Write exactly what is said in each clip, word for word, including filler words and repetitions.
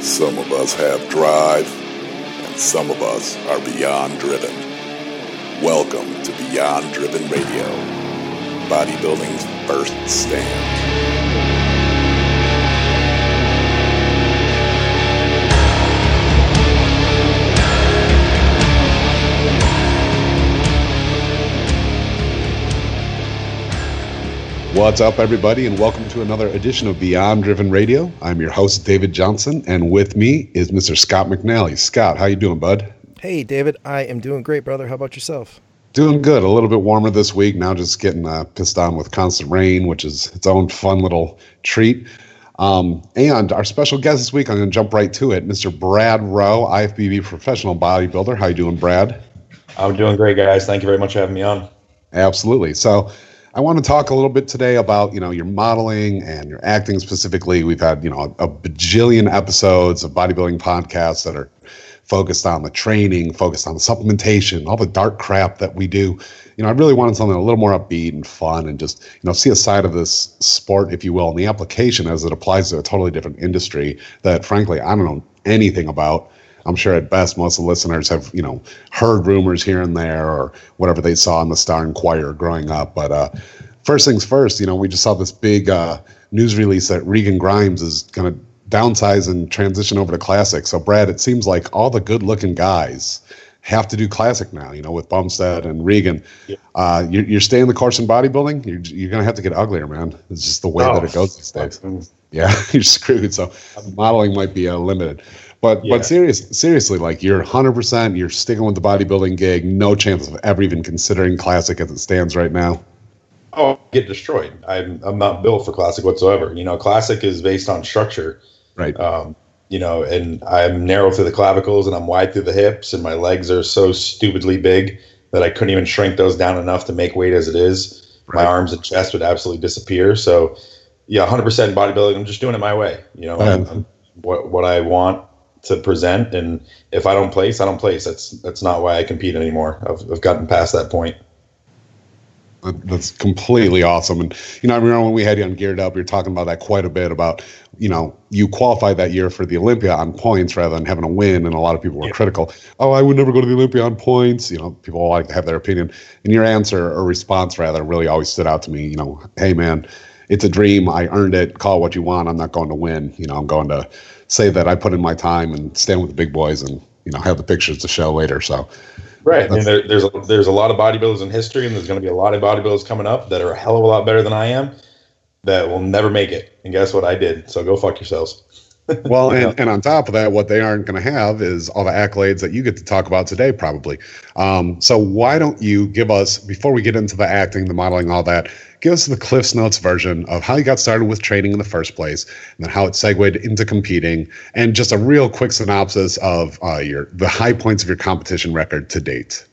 Some of us have drive, and some of us are beyond driven. Welcome to Beyond Driven Radio, bodybuilding's first stand. What's up, everybody, and welcome to another edition of Beyond Driven Radio. I'm your host, David Johnson, and with me is Mister Scott McNally. Scott, how you doing, bud? Hey, David. I am doing great, brother. How about yourself? Doing good. A little bit warmer this week. Now just getting uh, pissed on with constant rain, which is its own fun little treat. Um, and our special guest this week, I'm going to jump right to it, Mister Brad Rowe, I F B B professional bodybuilder. How you doing, Brad? I'm doing great, guys. Thank you very much for having me on. Absolutely. So I want to talk a little bit today about, you know, your modeling and your acting specifically. We've had, you know, a, a bajillion episodes of bodybuilding podcasts that are focused on the training, focused on the supplementation, all the dark crap that we do. You know, I really wanted something a little more upbeat and fun and just, you know, see a side of this sport, if you will, and the application as it applies to a totally different industry that, frankly, I don't know anything about. I'm sure at best most of the listeners have, you know, heard rumors here and there or whatever they saw in the Star Inquirer growing up. But uh, first things first, you know, we just saw this big uh, news release that Regan Grimes is going to downsize and transition over to Classic. So, Brad, it seems like all the good-looking guys have to do Classic now, you know, with Bumstead and Regan. Yeah. Uh, you're, you're staying the course in bodybuilding? You're, you're going to have to get uglier, man. It's just the way oh, that it goes these days. Yeah, you're screwed. So modeling might be uh, limited. But yeah. but serious, seriously, like you're one hundred percent, you're sticking with the bodybuilding gig, no chance of ever even considering Classic as it stands right now? Oh, I'll get destroyed. I'm I'm not built for Classic whatsoever. You know, Classic is based on structure. Right. Um, you know, and I'm narrow through the clavicles and I'm wide through the hips and my legs are so stupidly big that I couldn't even shrink those down enough to make weight as it is. Right. My arms and chest would absolutely disappear. So, yeah, one hundred percent bodybuilding, I'm just doing it my way. You know, I'm, I'm, what what I want to present, and if I don't place, I don't place. That's that's not why I compete anymore. I've I've gotten past that point. That's completely awesome. And, you know, I remember when we had you on Geared Up, you were talking about that quite a bit about, you know, you qualified that year for the Olympia on points rather than having a win. And a lot of people were yeah. critical. Oh, I would never go to the Olympia on points. You know, people like to have their opinion. And your answer or response rather really always stood out to me. You know, hey, man, it's a dream. I earned it. Call it what you want. I'm not going to win. You know, I'm going to say that I put in my time and stand with the big boys and, you know, have the pictures to show later. So, right. And there, there's a, there's a lot of bodybuilders in history, and there's going to be a lot of bodybuilders coming up that are a hell of a lot better than I am that will never make it. And guess what I did? So go fuck yourselves. Well, and, and on top of that, what they aren't going to have is all the accolades that you get to talk about today, probably. Um, so why don't you give us, before we get into the acting, the modeling, all that, give us the Cliff's Notes version of how you got started with training in the first place, and then how it segued into competing, and just a real quick synopsis of uh, your the high points of your competition record to date.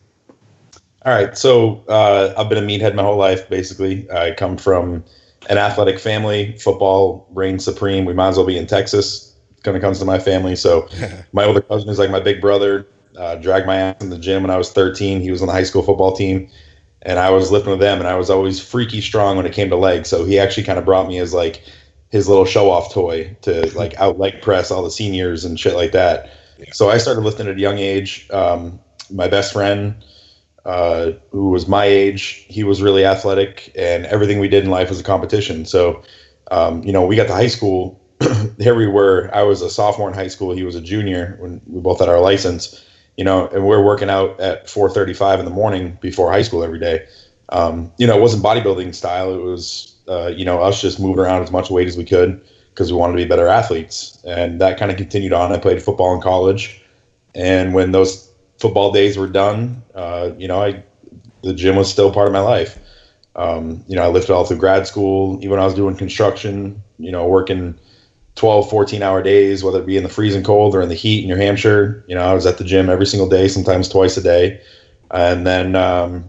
All right. So uh, I've been a meathead my whole life, basically. I come from an athletic family. Football reigns supreme. We might as well be in Texas when it comes to my family. So my older cousin is like my big brother. Uh, dragged my ass in the gym when I was thirteen. He was on the high school football team, and I was lifting with them, and I was always freaky strong when it came to legs. So he actually kind of brought me as like his little show-off toy to like out leg press all the seniors and shit like that. Yeah. So I started lifting at a young age. Um, my best friend, uh, who was my age, he was really athletic, and everything we did in life was a competition. So, um, you know, we got to high school. Here we were. I was a sophomore in high school. He was a junior when we both had our license. You know, and we we're working out at four thirty-five in the morning before high school every day. Um, you know, it wasn't bodybuilding style. It was, uh, you know, us just moving around as much weight as we could because we wanted to be better athletes. And that kind of continued on. I played football in college. And when those football days were done, uh, you know, I the gym was still part of my life. Um, you know, I lifted all through grad school, even when I was doing construction, you know, working twelve, fourteen hour days, whether it be in the freezing cold or in the heat in New Hampshire. You know, I was at the gym every single day, sometimes twice a day. And then um,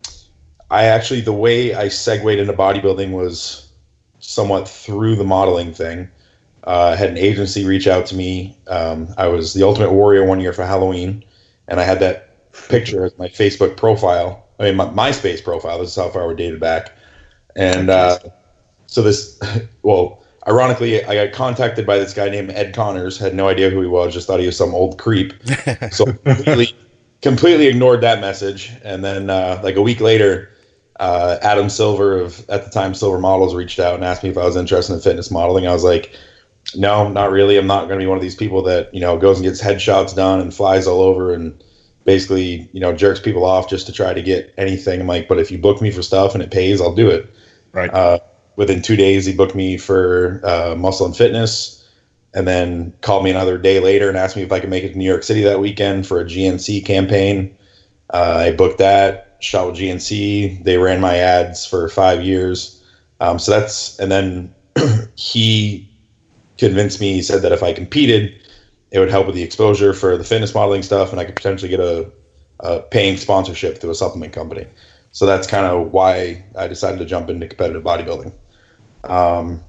I actually, the way I segued into bodybuilding was somewhat through the modeling thing. Uh, I had an agency reach out to me. Um, I was the Ultimate Warrior one year for Halloween, and I had that picture as my Facebook profile. I mean, my MySpace profile. This is how far we're dated back. And uh, so this, well, ironically, I got contacted by this guy named Ed Connors. Had no idea who he was. Just thought he was some old creep. So completely, completely ignored that message. And then uh, like a week later, uh, Adam Silver of at the time Silver Models reached out and asked me if I was interested in fitness modeling. I was like, no, not really. I'm not going to be one of these people that, you know, goes and gets headshots done and flies all over and basically, you know, jerks people off just to try to get anything. I'm like, but if you book me for stuff and it pays, I'll do it. Right. Uh, within two days, he booked me for uh, Muscle and Fitness, and then called me another day later and asked me if I could make it to New York City that weekend for a G N C campaign. Uh, I booked that, shot with G N C. They ran my ads for five years. Um, so that's, and then he convinced me, he said that if I competed, it would help with the exposure for the fitness modeling stuff, and I could potentially get a, a paying sponsorship through a supplement company. So that's kind of why I decided to jump into competitive bodybuilding. Um,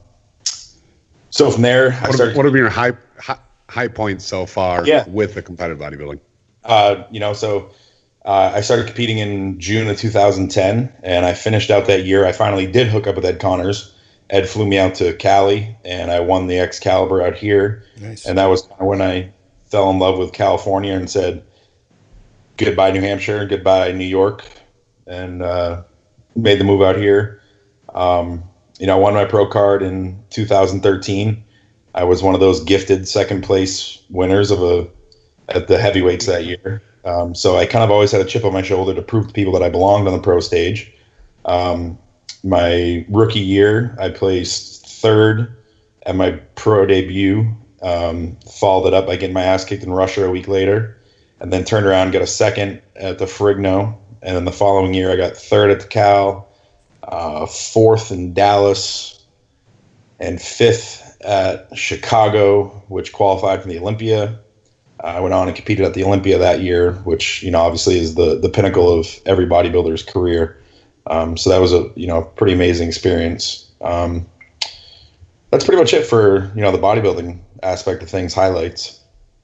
so from there, what I started. What have been your high, high high points so far Yeah. with the competitive bodybuilding? Uh, you know, so uh, I started competing in June of two thousand ten, and I finished out that year. I finally did hook up with Ed Connors. Ed flew me out to Cali, and I won the Excalibur out here. Nice. And that was kind of when I fell in love with California and said, goodbye, New Hampshire, goodbye, New York, and uh, made the move out here. Um, you know, I won my pro card in two thousand thirteen. I was one of those gifted second place winners of a at the heavyweights that year. Um, so I kind of always had a chip on my shoulder to prove to people that I belonged on the pro stage. Um, my rookie year, I placed third at my pro debut. Um, followed it up by getting my ass kicked in Russia a week later, and then turned around and got a second at the Ferrigno. And then the following year, I got third at the Cal, uh, fourth in Dallas, and fifth at Chicago, which qualified for the Olympia. Uh, I went on and competed at the Olympia that year, which, you know, obviously is the the pinnacle of every bodybuilder's career. Um, so that was a, you know, pretty amazing experience. Um, that's pretty much it for, you know, the bodybuilding aspect of things, highlights.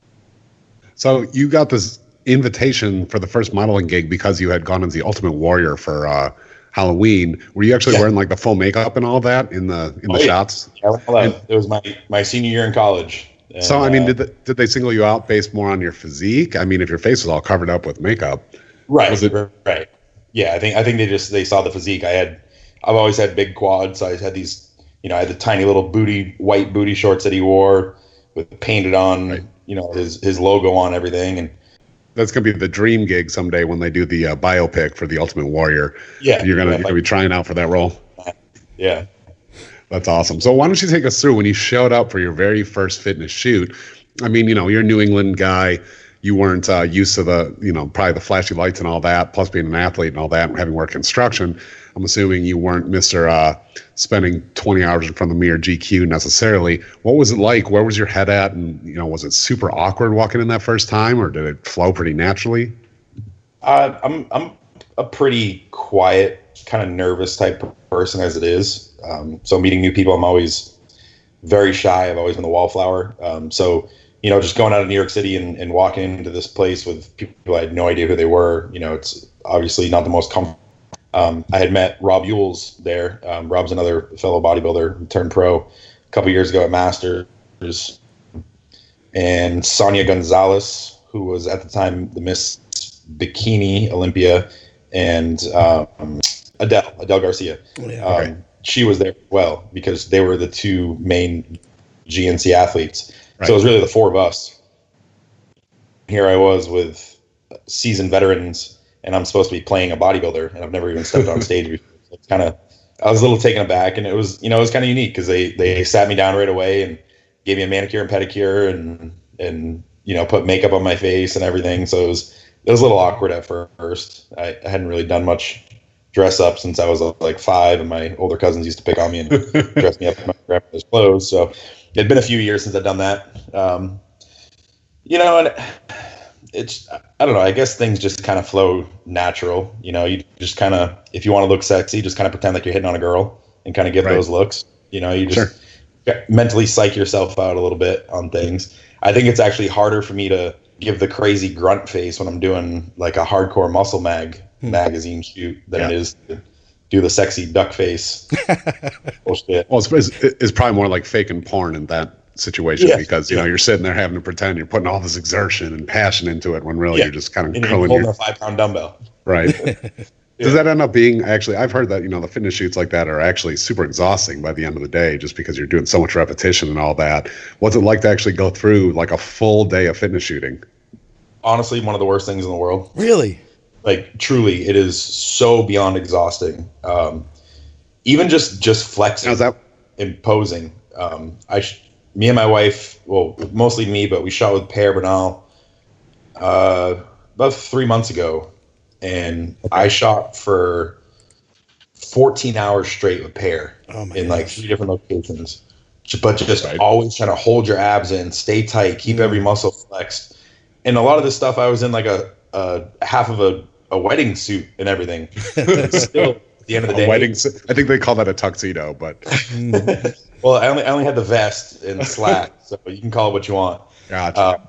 So you got this invitation for the first modeling gig because you had gone as the Ultimate Warrior for uh, Halloween. Were you actually Yeah. wearing like the full makeup and all that in the in the Oh, yeah. shots? Yeah, it was my, my senior year in college. And, So I mean, uh, did the, did they single you out based more on your physique? I mean, if your face was all covered up with makeup, right, was it- right. Yeah, I think I think they just they saw the physique. I had I've always had big quads. So I had these, you know, I had the tiny little booty white booty shorts that he wore with painted on, Right. you know, his his logo on everything. And that's gonna be the dream gig someday when they do the uh, biopic for the Ultimate Warrior. yeah, You're gonna, yeah, you're gonna be trying out for that role. yeah. That's awesome. So why don't you take us through when you showed up for your very first fitness shoot? I mean, you know, you're a New England guy. You weren't uh, used to the, you know, probably the flashy lights and all that, plus being an athlete and all that, and having worked construction. I'm assuming you weren't Mister Uh, spending twenty hours in front of the mirror G Q necessarily. What was it like? Where was your head at? And, you know, was it super awkward walking in that first time, or did it flow pretty naturally? Uh, I'm I'm a pretty quiet, kind of nervous type of person as it is. Um, so meeting new people, I'm always very shy. I've always been the wallflower. Um, so, you know, just going out of New York City and, and walking into this place with people I had no idea who they were, you know, it's obviously not the most comfortable. Um, I had met Rob Yules there. Um, Rob's another fellow bodybuilder who turned pro a couple years ago at Masters. And Sonia Gonzalez, who was at the time the Miss Bikini Olympia, and um, Adele, Adele Garcia. Yeah, um, right. She was there as well because they were the two main G N C athletes. Right. So it was really the four of us. Here I was with seasoned veterans, and I'm supposed to be playing a bodybuilder, and I've never even stepped on stage before. So it's kind of, I was a little taken aback, and it was, you know, it was kind of unique because they they sat me down right away and gave me a manicure and pedicure, and and you know, put makeup on my face and everything. So it was it was a little awkward at first. I, I hadn't really done much dress up since I was like five, and my older cousins used to pick on me and dress me up in my grandmother's clothes. So it'd been a few years since I'd done that. Um, you know, and it's, I don't know, I guess things just kind of flow natural. You know, you just kind of, if you want to look sexy, just kind of pretend like you're hitting on a girl and kind of give Right. those looks. You know, you just Sure. mentally psych yourself out a little bit on things. I think it's actually harder for me to give the crazy grunt face when I'm doing like a hardcore muscle mag magazine shoot than it Yeah. is to do the sexy duck face. Bullshit. Well, it's, it's, it's probably more like faking porn in that situation, Yeah, because you yeah. know you're sitting there having to pretend you're putting all this exertion and passion into it when really Yeah. you're just kind of And you're curling holding your a five pound dumbbell. right. Yeah. Does that end up being actually? I've heard that you know the fitness shoots like that are actually super exhausting by the end of the day, just because you're doing so much repetition and all that. What's it like to actually go through like a full day of fitness shooting? Honestly, one of the worst things in the world. Really? Like truly, it is so beyond exhausting. Um, even just just flexing, How's that? and posing. Um, I, sh- me and my wife, well, mostly me, but we shot with Per Bernal uh, about three months ago, and I shot for fourteen hours straight with Per Oh my in like gosh. three different locations. J- But just Right. always trying to hold your abs in, stay tight, keep every muscle flexed. And a lot of this stuff, I was in like a, a half of a, a wedding suit and everything. Still, at the end of the A day, wedding? s- I think they call that a tuxedo, but well, I only I only had the vest and slack, so you can call it what you want. gotcha. Uh,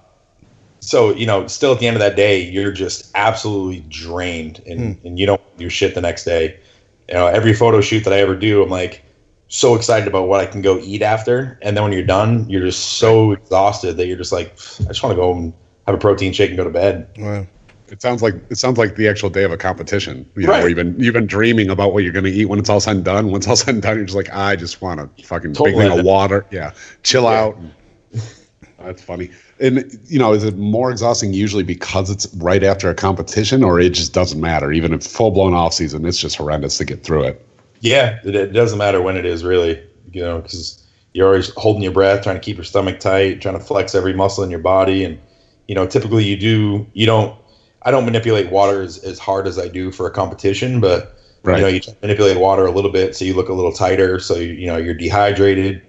so you know, still at the end of that day, you're just absolutely drained, and, and you don't do shit the next day. You know, every photo shoot that I ever do, I'm like so excited about what I can go eat after, and then when you're done, you're just so exhausted that you're just like, I just want to go home and have a protein shake and go to bed. Wow. It sounds like it sounds like the actual day of a competition. You know, Right. where you've been you've been dreaming about what you're going to eat when it's all said and done. Once all said and done, you're just like, I just want a fucking Totally. big thing of water. Yeah, chill Yeah. out. That's funny. And you know, is it more exhausting usually because it's right after a competition, or it just doesn't matter? Even if full blown off season, it's just horrendous to get through it. Yeah, it, it doesn't matter when it is, really. You know, because you're always holding your breath, trying to keep your stomach tight, trying to flex every muscle in your body, and you know, typically you do. You don't. I don't manipulate water as, as hard as I do for a competition, but Right. you know, you manipulate water a little bit so you look a little tighter, so you, you know you're dehydrated.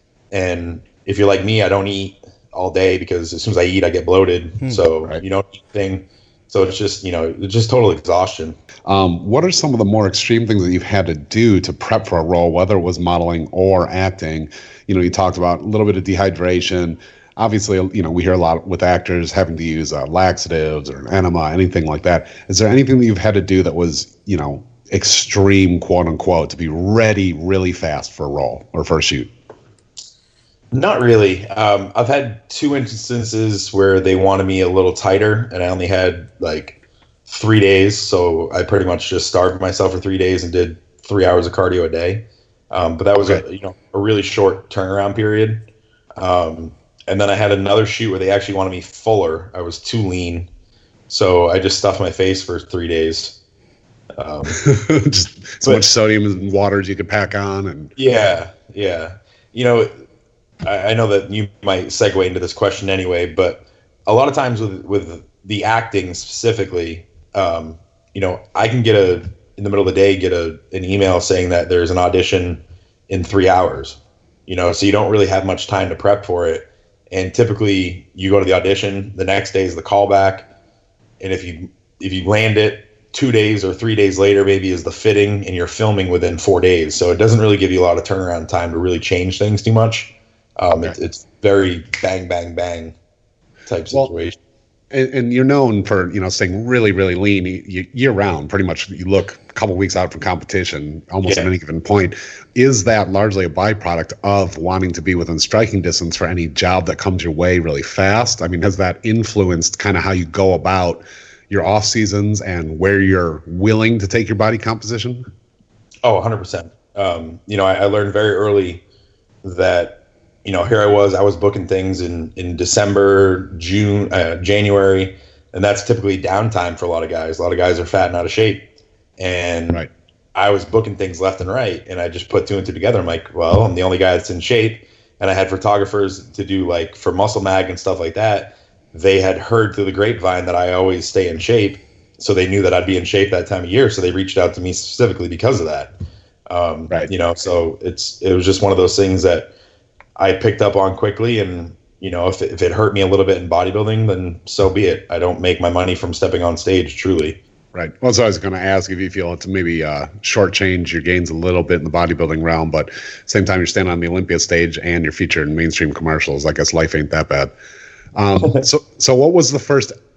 And if you're like me, I don't eat all day because as soon as I eat, I get bloated. So Right. you don't eat anything. So it's just you know it's just total exhaustion. Um, what are some of the more extreme things that you've had to do to prep for a role, whether it was modeling or acting? You know, you talked about a little bit of dehydration. Obviously, you know, we hear a lot with actors having to use uh, laxatives or an enema, anything like that. Is there anything that you've had to do that was, you know, extreme, quote unquote, to be ready really fast for a role or for a shoot? Not really. Um, I've had two instances where they wanted me a little tighter, and I only had like three days. So I pretty much just starved myself for three days and did three hours of cardio a day. Um, but that was Okay. a you know a really short turnaround period. Um, and then I had another shoot where they actually wanted me fuller. I was too lean, so I just stuffed my face for three days. Um, Just so But- much sodium and water as you could pack on, and Yeah, yeah. You know, I, I know that you might segue into this question anyway, but a lot of times with with the acting specifically, um, you know, I can get a in the middle of the day get a an email saying that there's an audition in three hours. You know, so you don't really have much time to prep for it. And typically, you go to the audition. The next day is the callback, and if you if you land it, two days or three days later maybe is the fitting, and you're filming within four days. So it doesn't really give you a lot of turnaround time to really change things too much. Um, Okay. it's, it's very bang, bang, bang type Well, situation. and, and you're known for, you know, staying really, really lean y- year round. Pretty much, you look a couple weeks out from competition, almost Yeah. at any given point. Is that largely a byproduct of wanting to be within striking distance for any job that comes your way really fast? I mean, has that influenced kind of how you go about your off seasons and where you're willing to take your body composition? Oh, one hundred percent. Um, you know, I, I learned very early that, you know, here I was, I was booking things in, in December, June, uh, January, and that's typically downtime for a lot of guys. A lot of guys are fat and out of shape. And Right. I was booking things left and right, and I just put two and two together. I'm like, well, I'm the only guy that's in shape. And I had photographers to do like for Muscle Mag and stuff like that. They had heard through the grapevine that I always stay in shape. So they knew that I'd be in shape that time of year. So they reached out to me specifically because of that. Um, Right. You know, so it's, it was just one of those things that I picked up on quickly. And, you know, if it, if it hurt me a little bit in bodybuilding, then so be it. I don't make my money from stepping on stage, truly. Right. Well, so I was going to ask if you feel to maybe uh, shortchange your gains a little bit in the bodybuilding realm, but same time you're standing on the Olympia stage and you're featured in mainstream commercials. I guess life ain't that bad. Um, so, so what was the first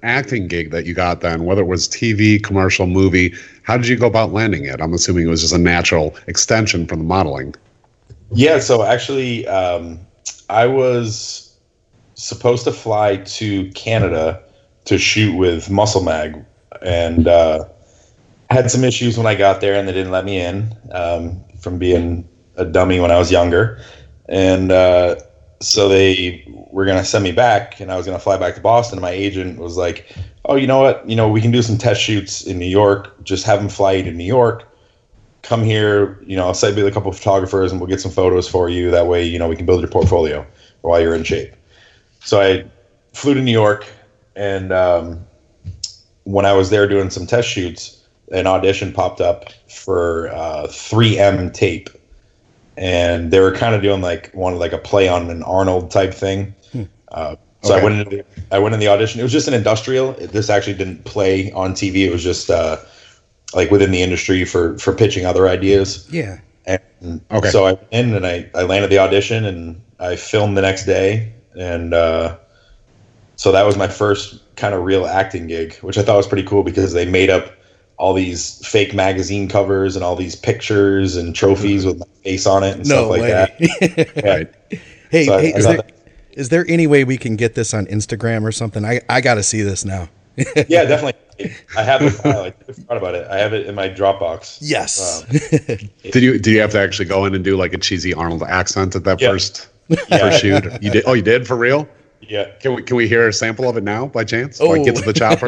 acting gig that you got then, whether it was T V, commercial, movie, how did you go about landing it? I'm assuming it was just a natural extension from the modeling. Yeah, so actually, um, I was supposed to fly to Canada to shoot with Muscle Mag, and uh, had some issues when I got there, and they didn't let me in um, from being a dummy when I was younger. And uh, so they were going to send me back, and I was going to fly back to Boston. And my agent was like, oh, you know what? You know, we can do some test shoots in New York. Just have them fly you to New York. Come here, you know, I'll send you a couple of photographers, and we'll get some photos for you. That way, you know, we can build your portfolio while you're in shape. So I flew to New York, and um, when I was there doing some test shoots, an audition popped up for uh, three M tape. And they were kind of doing like one like a play on an Arnold type thing. Hmm. Uh, so okay. I went into the, I went in the audition. It was just an industrial. This actually didn't play on T V. It was just uh, like within the industry for for pitching other ideas. Yeah. And okay. So I went in and I, I landed the audition, and I filmed the next day. And uh, so that was my first kind of real acting gig, which I thought was pretty cool because they made up all these fake magazine covers and all these pictures and trophies with my face on it and no stuff like way. that. Right. Hey, so hey I, I is, there, that, is there any way we can get this on Instagram or something? I, I got to see this now. Yeah, definitely. I have it. I like, forgot about it. I have it in my Dropbox. Yes. Um, did you? Did you have to actually go in and do like a cheesy Arnold accent at that yeah. first, yeah. first shoot? You did. Oh, you did for real? Yeah. Can we? Can we hear a sample of it now, by chance? Oh. Like, get to the chopper.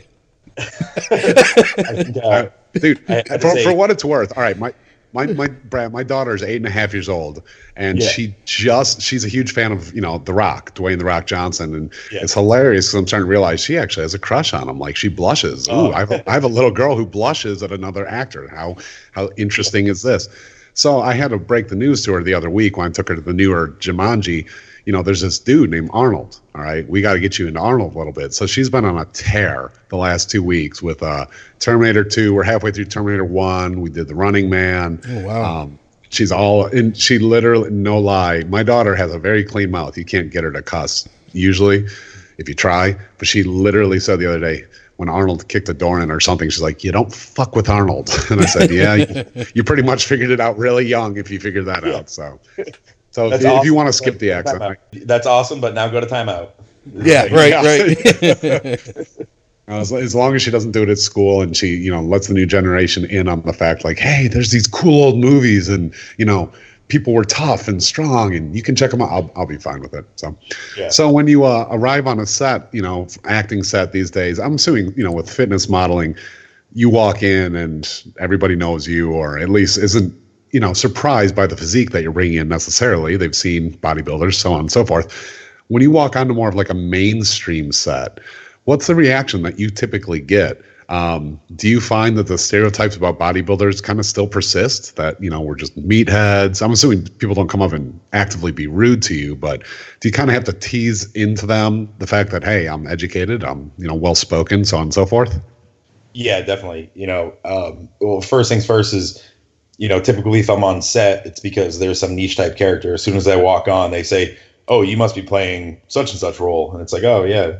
I think, uh, Dude, for, say, for what it's worth, all right, my my my Brad, my daughter's eight and a half years old, and yeah. she just she's a huge fan of you know The Rock, Dwayne The Rock Johnson, and yeah. it's hilarious because I'm starting to realize she actually has a crush on him. Like she blushes. Oh. Ooh, I have a, I have a little girl who blushes at another actor. How how interesting is this? So I had to break the news to her the other week when I took her to the newer Jumanji. You know, there's this dude named Arnold. All right, we got to get you into Arnold a little bit. So she's been on a tear the last two weeks with uh, Terminator two. We're halfway through Terminator one. We did The Running Man. Oh, wow. Um, she's all, and she literally, no lie, my daughter has a very clean mouth. You can't get her to cuss usually if you try. But she literally said the other day, when Arnold kicked the door in or something, she's like, you don't fuck with Arnold. And I said, yeah, you, you pretty much figured it out really young if you figured that yeah. out. So. So That's if, awesome. if you want to skip the accent, I, that's awesome. But now go to timeout. Yeah, right, right. as, as long as she doesn't do it at school, and she, you know, lets the new generation in on the fact, like, hey, there's these cool old movies, and you know, people were tough and strong, and you can check them out. I'll, I'll be fine with it. So, yeah. so when you uh, arrive on a set, you know, acting set these days, I'm assuming, you know, with fitness modeling, you walk in and everybody knows you, or at least isn't, you know, surprised by the physique that you're bringing in necessarily. They've seen bodybuilders, so on and so forth. When you walk onto more of like a mainstream set, what's the reaction that you typically get? Um, do you find that the stereotypes about bodybuilders kind of still persist, that, you know, we're just meatheads? I'm assuming people don't come up and actively be rude to you, but do you kind of have to tease into them the fact that, hey, I'm educated, I'm, you know, well-spoken, so on and so forth? Yeah, definitely. You know, um, well, first things first is, you know, typically if I'm on set, it's because there's some niche type character. As soon as I walk on, they say, oh, you must be playing such and such role. And it's like, oh, yeah,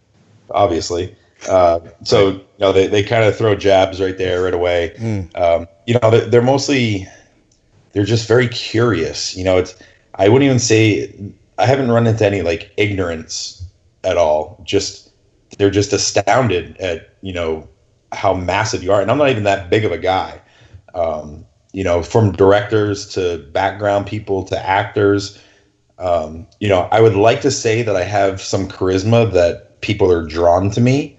obviously. Uh, so, you know, they, they kind of throw jabs right there right away. Mm. Um, you know, they're, they're mostly, they're just very curious. You know, it's, I wouldn't even say, I haven't run into any like ignorance at all. Just, they're just astounded at, you know, how massive you are. And I'm not even that big of a guy. Um, you know, from directors to background people to actors. Um, you know, I would like to say that I have some charisma that people are drawn to me.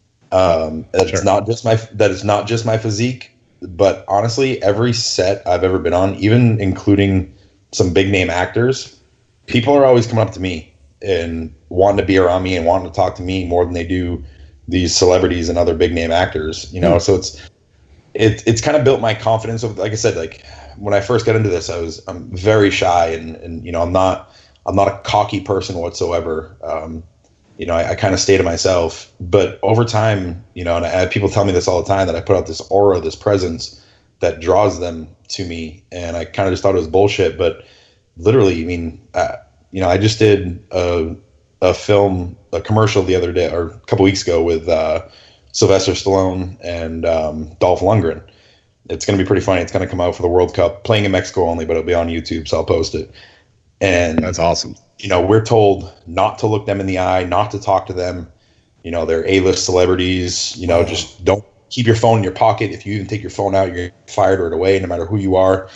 Um, it's sure. not just my, that it's not just my physique, but honestly, every set I've ever been on, even including some big name actors, people are always coming up to me and wanting to be around me and wanting to talk to me more than they do these celebrities and other big name actors, you know? Mm. So it's, It, it's kind of built my confidence. Of, like I said, like when I first got into this, I was I'm very shy, and, and you know I'm not I'm not a cocky person whatsoever. Um, you know, I, I kind of stay to myself. But over time, you know, and I, people tell me this all the time, that I put out this aura, this presence that draws them to me, and I kind of just thought it was bullshit. But literally, I mean, uh, you know, I just did a a film, a commercial the other day or a couple weeks ago with uh, Sylvester Stallone and um, Dolph Lundgren. It's going to be pretty funny. It's going to come out for the World Cup, playing in Mexico only, but it'll be on YouTube, so I'll post it. And that's awesome. You know, we're told not to look them in the eye, not to talk to them. You know, they're A-list celebrities. You know, wow. Just don't keep your phone in your pocket. If you even take your phone out, you're fired right away, no matter who you are.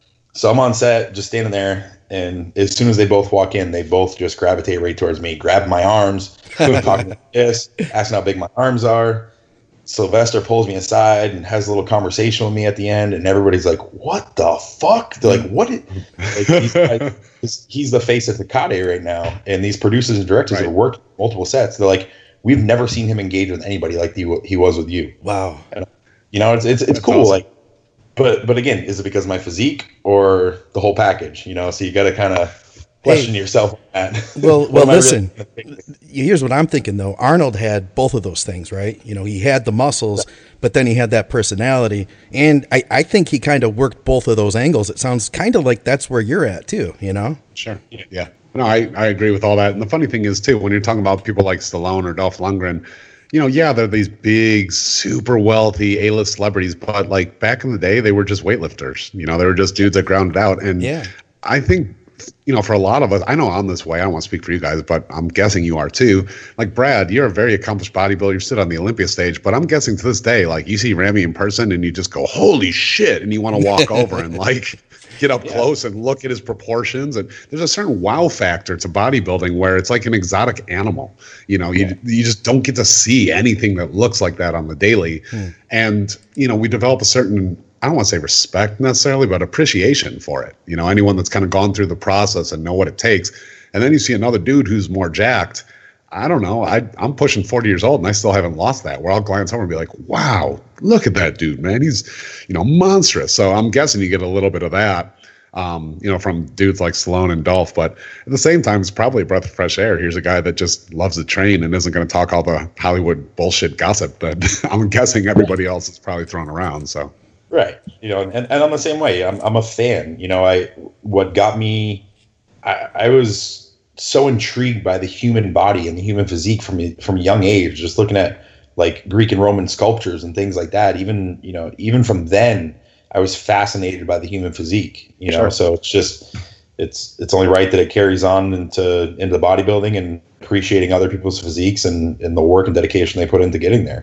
So I'm on set, just standing there, and as soon as they both walk in, they both just gravitate right towards me, grab my arms, talking like this, asking how big my arms are. Sylvester pulls me aside and has a little conversation with me at the end, and everybody's like, "What the fuck?" They're like, "What?" Is, like, he's, like, he's, he's the face of Tecate right now, and these producers and directors right. are working multiple sets. They're like, "We've never seen him engage with anybody like he, he was with you." Wow. And, you know, it's it's it's That's cool. awesome. Like, but but again, is it because of my physique or the whole package? You know, so you got to kind of question hey, yourself on that. Well, well, listen. Really here's what I'm thinking though. Arnold had both of those things, right? You know, he had the muscles, but then he had that personality, and I, I think he kind of worked both of those angles. It sounds kind of like that's where you're at too. You know? Sure. Yeah. yeah. No, I, I agree with all that. And the funny thing is too, when you're talking about people like Stallone or Dolph Lundgren, you know, yeah, they're these big, super wealthy A-list celebrities, but like back in the day, they were just weightlifters. You know, they were just dudes that grounded out. And yeah. I think, you know, for a lot of us, I know I'm this way. I don't want to speak for you guys, but I'm guessing you are too. Like Brad, you're a very accomplished bodybuilder. You sit on the Olympia stage, but I'm guessing to this day, like you see Ramy in person and you just go, holy shit. And you want to walk over and like get up yeah. close and look at his proportions. And there's a certain wow factor to bodybuilding where it's like an exotic animal. You know, you, yeah. you just don't get to see anything that looks like that on the daily. Hmm. And, you know, we develop a certain, I don't want to say respect necessarily, but appreciation for it. You know, anyone that's kind of gone through the process and know what it takes. And then you see another dude who's more jacked. I don't know. I, I'm pushing forty years old and I still haven't lost that. Where I'll glance over and be like, wow, look at that dude, man. He's, you know, monstrous. So I'm guessing you get a little bit of that, um, you know, from dudes like Stallone and Dolph. But at the same time, it's probably a breath of fresh air. Here's a guy that just loves to train and isn't going to talk all the Hollywood bullshit gossip that I'm guessing everybody else is probably throwing around. So. Right. You know, and, and I'm the same way. I'm I'm a fan. You know, I what got me I, I was so intrigued by the human body and the human physique from from a young age, just looking at like Greek and Roman sculptures and things like that. Even, you know, even from then I was fascinated by the human physique, you know. Sure. So it's just it's it's only right that it carries on into into the bodybuilding and appreciating other people's physiques and, and the work and dedication they put into getting there.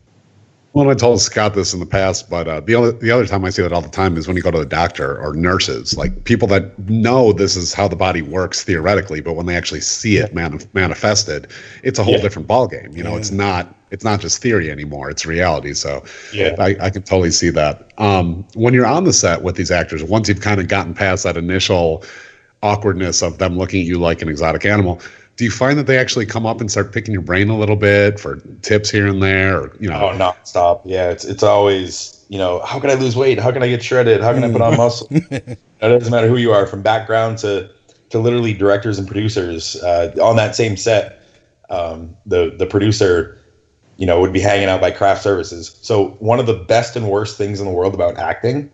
Well, I told Scott this in the past, but uh, the other the other time I see that all the time is when you go to the doctor or nurses, like people that know this is how the body works theoretically, but when they actually see it manif- manifested, it's a whole yeah. different ballgame. You know, yeah. it's not it's not just theory anymore; it's reality. So, yeah, I, I can totally see that. Um, when you're on the set with these actors, once you've kind of gotten past that initial awkwardness of them looking at you like an exotic animal, do you find that they actually come up and start picking your brain a little bit for tips here and there? Or, you know, oh, nonstop. Yeah, it's it's always, you know, how can I lose weight? How can I get shredded? How can I put on muscle? It doesn't matter who you are, from background to to literally directors and producers. Uh, on that same set, um, the the producer, you know, would be hanging out by craft services. So one of the best and worst things in the world about acting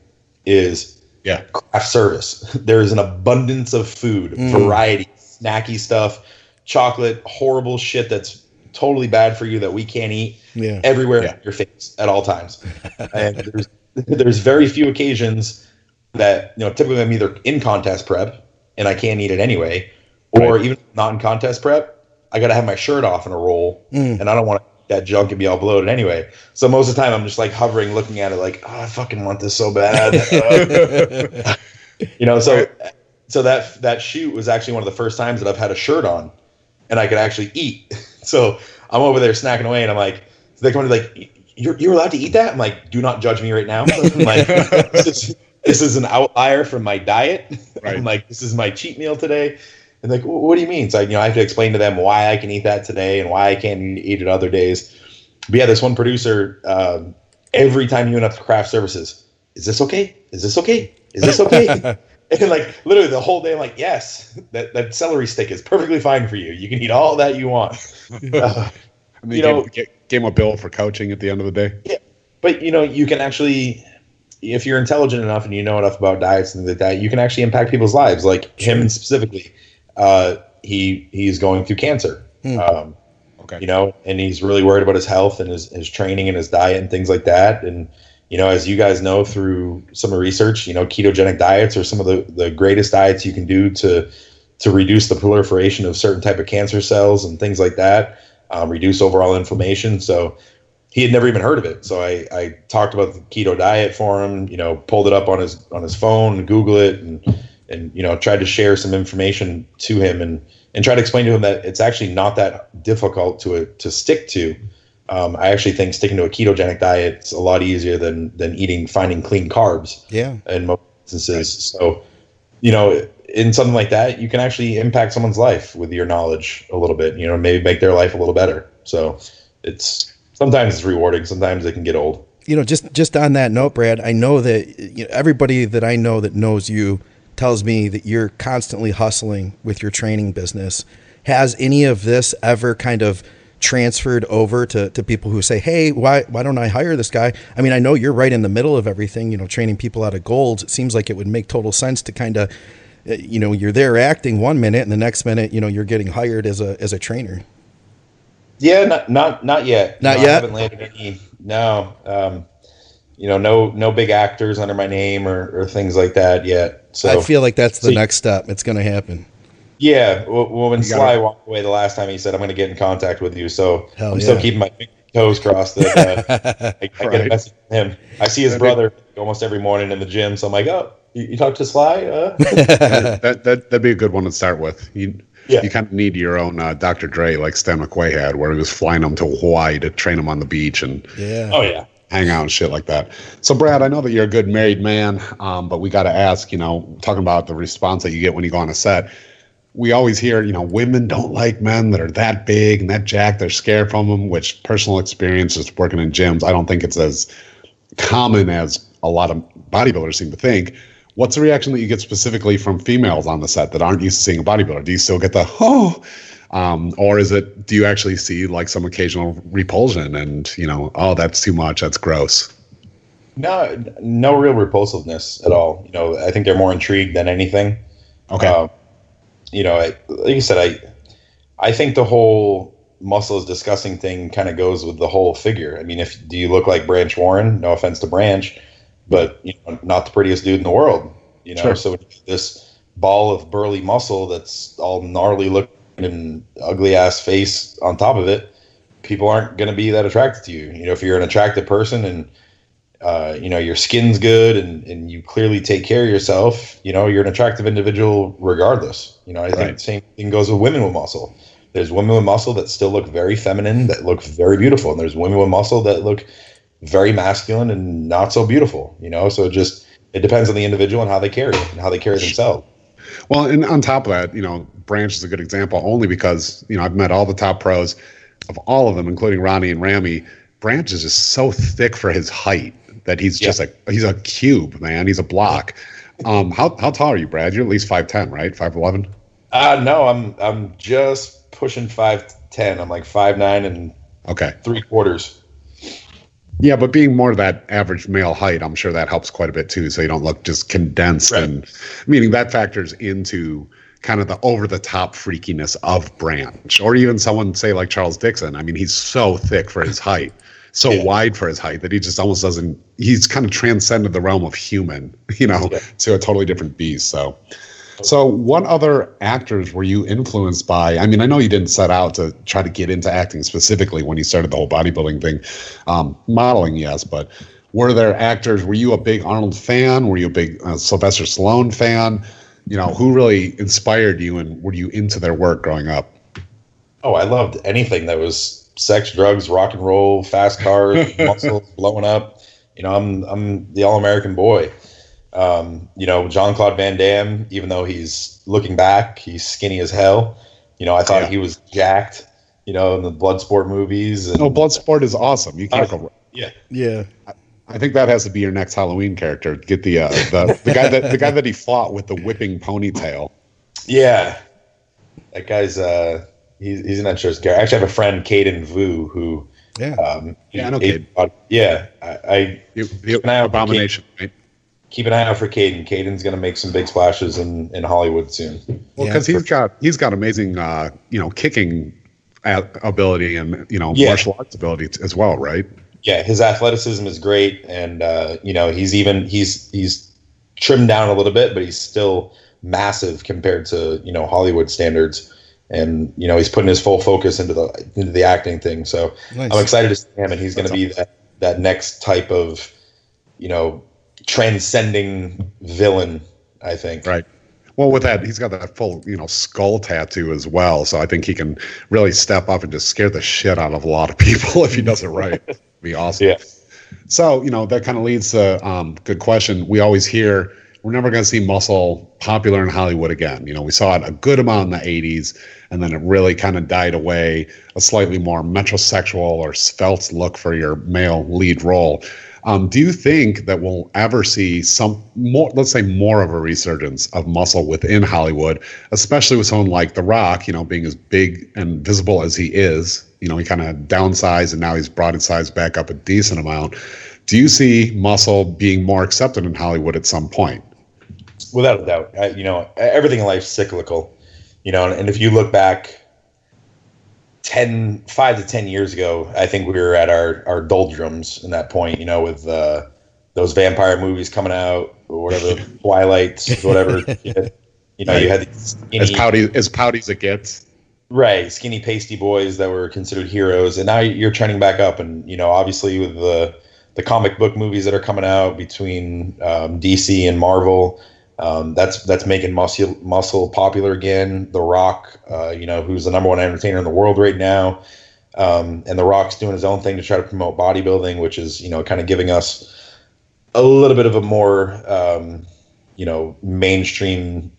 is yeah, craft service. There is an abundance of food, mm. variety, snacky stuff, chocolate, horrible shit that's totally bad for you that we can't eat yeah. everywhere yeah. in your face at all times. And there's there's very few occasions that, you know, typically I'm either in contest prep and I can't eat it anyway, or right. even not in contest prep, I got to have my shirt off in a roll mm. and I don't want to eat that junk and be all bloated anyway. So most of the time I'm just like hovering, looking at it like, oh, I fucking want this so bad. uh, you know, so so that that shoot was actually one of the first times that I've had a shirt on and I could actually eat. So I'm over there snacking away, and I'm like, so they come to like, you're you're allowed to eat that? I'm like, do not judge me right now. I'm like, this is this is an outlier from my diet. Right. I'm like, this is my cheat meal today. And like, what do you mean? So, you know, I have to explain to them why I can eat that today and why I can't eat it other days. But yeah, this one producer, um, every time he went up to craft services, is this okay? Is this okay? Is this okay? And like literally the whole day, I'm like, yes, that, that celery stick is perfectly fine for you. You can eat all that you want. Uh, and then you know, gave, gave him a bill for coaching at the end of the day. Yeah, but you know, you can actually, if you're intelligent enough and you know enough about diets and things like that, you can actually impact people's lives. Like him specifically, uh, he he's going through cancer. Hmm. Um, Okay. you know, and he's really worried about his health and his, his training and his diet and things like that. And, you know, as you guys know through some research, you know, ketogenic diets are some of the, the greatest diets you can do to to reduce the proliferation of certain type of cancer cells and things like that, um, reduce overall inflammation. So he had never even heard of it. So I, I talked about the keto diet for him, you know, pulled it up on his on his phone, Google it, and and you know, tried to share some information to him and and try to explain to him that it's actually not that difficult to to stick to. Um, I actually think sticking to a ketogenic diet is a lot easier than than eating, finding clean carbs. Yeah. In most instances. So, you know, in something like that, you can actually impact someone's life with your knowledge a little bit. You know, maybe make their life a little better. So, it's sometimes it's rewarding. Sometimes it can get old. You know, just just on that note, Brad, I know that you know, everybody that I know that knows you tells me that you're constantly hustling with your training business. Has any of this ever kind of transferred over to, to people who say, hey, why why don't I hire this guy? I mean, I know you're right in the middle of everything, you know, training people out of golds. It seems like it would make total sense to kind of, you know, you're there acting one minute and the next minute, you know, you're getting hired as a as a trainer. Yeah, not not not yet. Not no, yet? I haven't landed any. No, um, you know, no no big actors under my name or, or things like that yet. So I feel like that's the so, next step. It's going to happen. Yeah, well, when You Sly gotta- walked away the last time, he said, "I'm going to get in contact with you." So Hell I'm yeah. still keeping my toes crossed that uh, I, I get a Right. message from him. I see his That'd be- brother almost every morning in the gym, so I'm like, "Oh, you, you talked to Sly?" Uh? that, that that'd be a good one to start with. You Yeah. you kind of need your own uh, Doctor Dre, like Stan McQuay had, where he was flying them to Hawaii to train them on the beach and Yeah. Oh yeah. hang out and shit like that. So, Brad, I know that you're a good married man, um, but we got to ask, you know, talking about the response that you get when you go on a set. We always hear, you know, women don't like men that are that big and that jacked. They're scared from them, which personal experience just working in gyms, I don't think it's as common as a lot of bodybuilders seem to think. What's the reaction that you get specifically from females on the set that aren't used to seeing a bodybuilder? Do you still get the, oh, um, or is it, do you actually see like some occasional repulsion and, you know, oh, that's too much, that's gross? No, no real repulsiveness at all. You know, I think they're more intrigued than anything. Okay. Um, you know, I, like you said, I, I think the whole muscle is disgusting thing kind of goes with the whole figure. I mean, if do you look like Branch Warren? No offense to Branch, but you know, not the prettiest dude in the world. You know, Sure. so this ball of burly muscle that's all gnarly looking and ugly ass face on top of it, people aren't going to be that attracted to you. You know, if you're an attractive person and uh, you know, your skin's good and, and you clearly take care of yourself, you know, you're an attractive individual regardless. You know, I think Right. the same thing goes with women with muscle. There's women with muscle that still look very feminine, that look very beautiful. And there's women with muscle that look very masculine and not so beautiful, you know? So it just, it depends on the individual and how they carry it and how they carry themselves. Well, and on top of that, you know, Branch is a good example only because, you know, I've met all the top pros of all of them, including Ronnie and Ramy. Branch is just so thick for his height that he's Yeah. just like, he's a cube, man. He's a block. Um, how, how tall are you, Brad? You're at least five ten, right? five eleven? Uh, no, I'm, I'm just pushing five ten. I'm like five nine and Okay. three quarters. Yeah, but being more that average male height, I'm sure that helps quite a bit too. So you don't look just condensed, Right. and meaning that factors into kind of the over the top freakiness of Branch, or even someone say like Charles Dixon. I mean, he's so thick for his height, so Yeah. wide for his height that he just almost doesn't. He's kind of transcended the realm of human, you know, Yeah. to a totally different beast. So. So what other actors were you influenced by? I mean, I know you didn't set out to try to get into acting specifically when you started the whole bodybuilding thing. Um, modeling, yes, but were there actors? Were you a big Arnold fan? Were you a big uh, Sylvester Stallone fan? You know, who really inspired you and were you into their work growing up? Oh, I loved anything that was sex, drugs, rock and roll, fast cars, muscles blowing up. You know, I'm I'm the all-American boy. Um, you know, Jean-Claude Van Damme, even though he's looking back, he's skinny as hell. You know, I thought Yeah. he was jacked, you know, in the Bloodsport movies. And, No, Bloodsport is awesome. You can't go. yeah. Yeah. I think that has to be your next Halloween character. Get the uh, the the guy that the guy that he fought with the whipping ponytail. Yeah. That guy's, uh, he's, he's in that show. Actually, I have a friend, Caden Vu, who, Yeah. um, Yeah, I know he- Caden. yeah, I, I The, the Can I have a abomination, right? keep an eye out for Caden. Caden's going to make some big splashes in, in Hollywood soon. Well, because yeah, he's got he's got amazing, uh, you know, kicking ability and you know yeah. martial arts ability as well, right? Yeah, his athleticism is great, and uh, you know he's even he's he's trimmed down a little bit, but he's still massive compared to you know Hollywood standards. And you know he's putting his full focus into the into the acting thing. So nice. I'm excited to see him, and he's going to be that that next type of you know transcending villain, I think. Right. Well, with that, he's got that full, you know, skull tattoo as well. So I think he can really step up and just scare the shit out of a lot of people if he does it right. It'd be awesome. Yeah. So, you know, that kind of leads to um, good question. We always hear we're never going to see muscle popular in Hollywood again. You know, we saw it a good amount in the eighties, and then it really kind of died away, a slightly more metrosexual or svelte look for your male lead role. Um, do you think that we'll ever see some more, let's say more of a resurgence of muscle within Hollywood, especially with someone like The Rock, you know, being as big and visible as he is? You know, he kind of downsized and now he's brought his size back up a decent amount. Do you see muscle being more accepted in Hollywood at some point? Without a doubt. I, you know, everything in life is cyclical, you know, and, and if you look back ten, five to ten years ago, I think we were at our, our doldrums in that point, you know, with uh, those vampire movies coming out or whatever, Twilight, whatever. You know, you had these skinny, as pouty as pouty as it gets. Right, skinny pasty boys that were considered heroes, and now you're trending back up. And you know, obviously with the the comic book movies that are coming out between um, D C and Marvel. Um, that's that's making muscle muscle popular again. The Rock, uh, you know, who's the number one entertainer in the world right now, um, and The Rock's doing his own thing to try to promote bodybuilding, which is you know kind of giving us a little bit of a more um, you know mainstream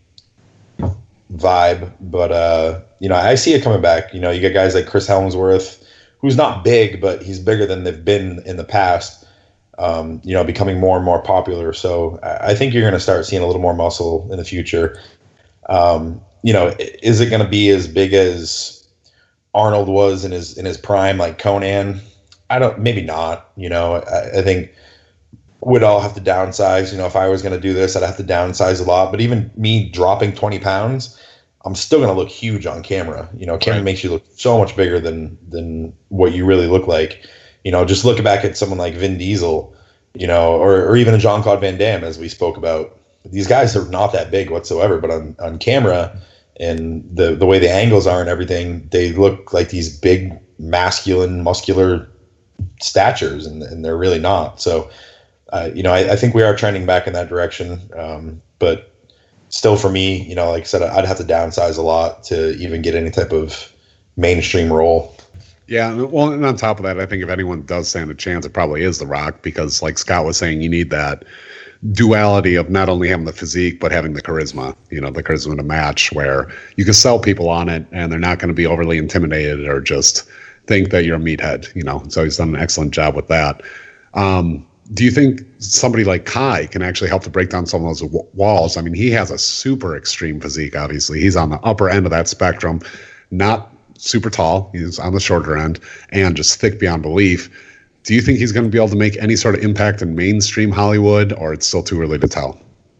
vibe. But uh, you know, I see it coming back. You know, you get guys like Chris Hemsworth, who's not big, but he's bigger than they've been in the past. Um, you know, becoming more and more popular. So I think you're going to start seeing a little more muscle in the future. Um, you know, is it going to be as big as Arnold was in his in his prime, like Conan? I don't. Maybe not. You know, I, I think we'd all have to downsize. You know, if I was going to do this, I'd have to downsize a lot. But even me dropping twenty pounds, I'm still going to look huge on camera. You know, camera right. makes you look so much bigger than than what you really look like. You know, just look back at someone like Vin Diesel, you know, or, or even a Jean-Claude Van Damme, as we spoke about. These guys are not that big whatsoever, but on, on camera and the, the way the angles are and everything, they look like these big, masculine, muscular statures, and, and they're really not. So, uh, you know, I, I think we are trending back in that direction. Um, but still, for me, you know, like I said, I'd have to downsize a lot to even get any type of mainstream role. Yeah, well, and on top of that, I think if anyone does stand a chance, it probably is The Rock, because like Scott was saying, you need that duality of not only having the physique, but having the charisma, you know, the charisma to match, where you can sell people on it and they're not going to be overly intimidated or just think that you're a meathead, you know. So he's done an excellent job with that. Um, do you think somebody like Kai can actually help to break down some of those w- walls? I mean, he has a super extreme physique, obviously. He's on the upper end of that spectrum, not super tall, he's on the shorter end, and just thick beyond belief. Do you think he's going to be able to make any sort of impact in mainstream Hollywood, or it's still too early to tell?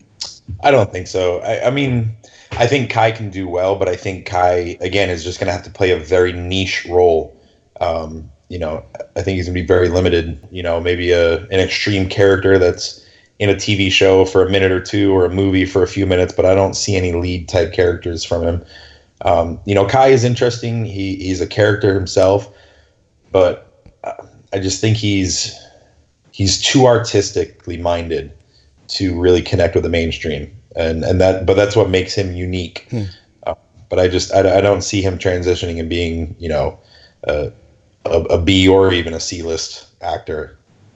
I don't think so. I, I mean, I think Kai can do well, but I think Kai, again, is just going to have to play a very niche role. Um, you know, I think he's going to be very limited. You know, maybe a an extreme character that's in a T V show for a minute or two, or a movie for a few minutes, but I don't see any lead type characters from him. Um, you know, Kai is interesting. He he's a character himself, but I just think he's he's too artistically minded to really connect with the mainstream, and and that but that's what makes him unique. Hmm. Uh, but I just I, I don't see him transitioning and being, you know, a, a, a B or even a C-list actor.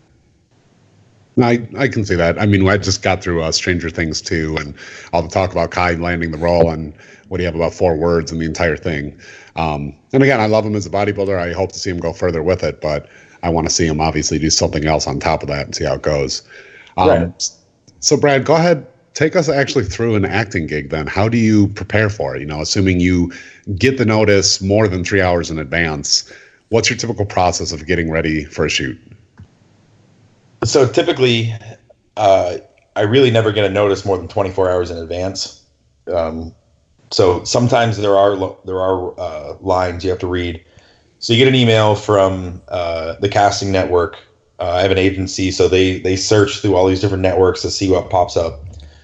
I, I can see that. I mean, I just got through uh, Stranger Things two, and all the talk about Kai landing the role, and what do you have, about four words in the entire thing. Um, and again, I love him as a bodybuilder. I hope to see him go further with it, but I want to see him obviously do something else on top of that and see how it goes. Um, right. So, Brad, go ahead. Take us actually through an acting gig then. How do you prepare for it? You know, assuming you get the notice more than three hours in advance, what's your typical process of getting ready for a shoot? So typically, uh, I really never get a notice more than twenty-four hours in advance. Um, so sometimes there are there are uh, lines you have to read. So you get an email from uh, the casting network. Uh, I have an agency, so they they search through all these different networks to see what pops up.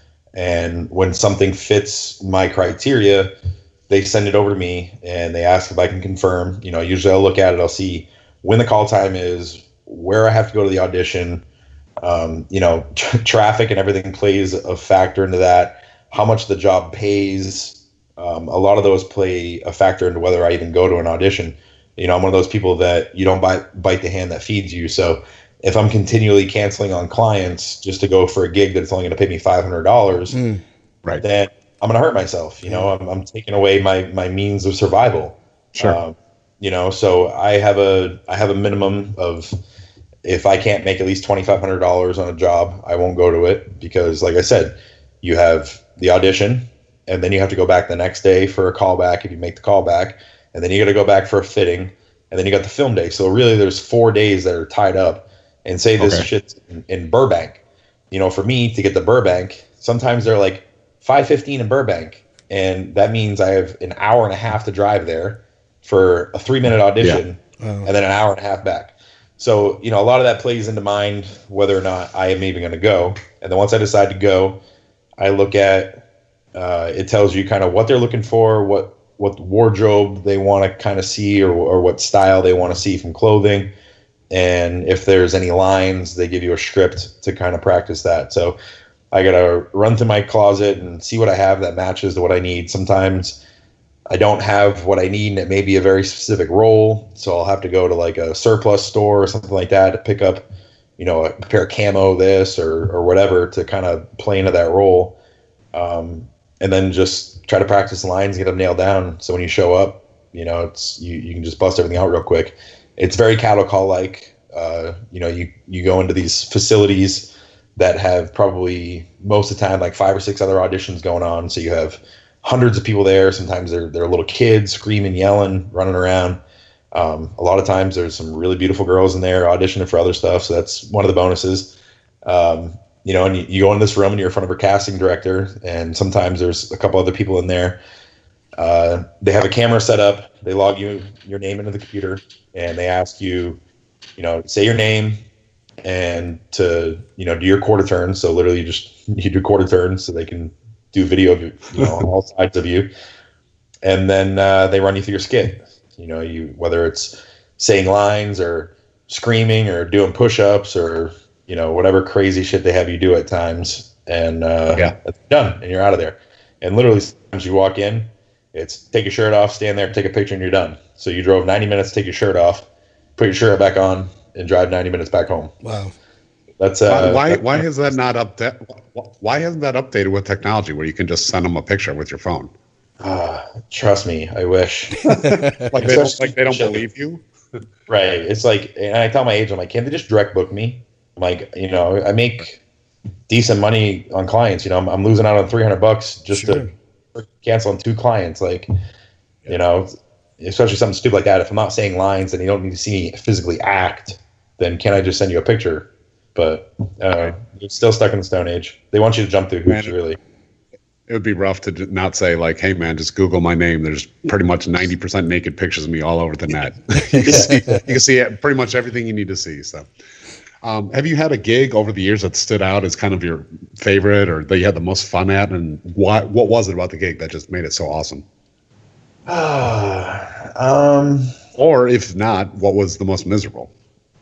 And when something fits my criteria, they send it over to me and they ask if I can confirm. You know, usually I'll look at it, I'll see when the call time is, where I have to go to the audition. Um, you know, tra- traffic and everything plays a factor into that. How much the job pays. Um, a lot of those play a factor into whether I even go to an audition. You know, I'm one of those people that you don't bite, bite the hand that feeds you. So if I'm continually canceling on clients just to go for a gig that's only going to pay me five hundred dollars, mm, right. then I'm going to hurt myself. You know, I'm, I'm taking away my, my means of survival. Sure. Um, you know, so I have a, I have a minimum of, if I can't make at least twenty-five hundred dollars on a job, I won't go to it because, like I said, you have the audition and then you have to go back the next day for a callback if you make the callback, and then you got to go back for a fitting, and then you got the film day. So really there's four days that are tied up. And say this okay. shit's in, in Burbank. You know, for me to get to Burbank, sometimes they're like five fifteen in Burbank, and that means I have an hour and a half to drive there for a three-minute audition, yeah. oh. and then an hour and a half back. So, you know, a lot of that plays into mind whether or not I am even going to go. And then once I decide to go, I look at, uh, it tells you kind of what they're looking for, what what wardrobe they want to kind of see, or, or what style they want to see from clothing. And if there's any lines, they give you a script to kind of practice that. So I got to run through my closet and see what I have that matches to what I need. Sometimes I don't have what I need, and it may be a very specific role. So I'll have to go to like a surplus store or something like that to pick up, you know, a pair of camo this or, or whatever to kind of play into that role. Um, and then just try to practice lines, get them nailed down. So when you show up, you know, it's you, you can just bust everything out real quick. It's very cattle call like, uh, you know, you, you go into these facilities that have probably most of the time like five or six other auditions going on. So you have hundreds of people there. Sometimes they're, they're little kids screaming, yelling, running around. Um, a lot of times there's some really beautiful girls in there auditioning for other stuff. So that's one of the bonuses. Um, you know, and you, you go in this room and you're in front of a casting director, and sometimes there's a couple other people in there. Uh, they have a camera set up. They log you your name into the computer, and they ask you, you know, say your name and to, you know, do your quarter turns. So literally you just you do quarter turns so they can do video of you, you know, on all sides of you. And then uh, they run you through your skit. You know, you whether it's saying lines or screaming or doing push-ups or, you know, whatever crazy shit they have you do at times. And uh, yeah, it's done, and you're out of there. And literally sometimes you walk in, it's take your shirt off, stand there, take a picture, and you're done. So you drove ninety minutes to take your shirt off, put your shirt back on, and drive ninety minutes back home. Wow. That's uh, why. That's, why has that not updated? Why hasn't that updated with technology where you can just send them a picture with your phone? Uh, trust me, I wish. like they don't, like they don't believe you. Right. It's like, and I tell my agent, I'm like, can't they just direct book me? I'm like, you know, I make decent money on clients. You know, I'm, I'm losing out on three hundred bucks just sure. to cancel on two clients, like, yeah. you know, especially something stupid like that. If I'm not saying lines and you don't need to see me physically act, then can I just send you a picture? But uh, it's still stuck in the Stone Age. They want you to jump through hoops, man, really. It would be rough to not say like, hey man, just Google my name. There's pretty much ninety percent naked pictures of me all over the net. you, can see, you can see pretty much everything you need to see. So um, have you had a gig over the years that stood out as kind of your favorite or that you had the most fun at? And why, what was it about the gig that just made it so awesome? Uh, um, or if not, what was the most miserable?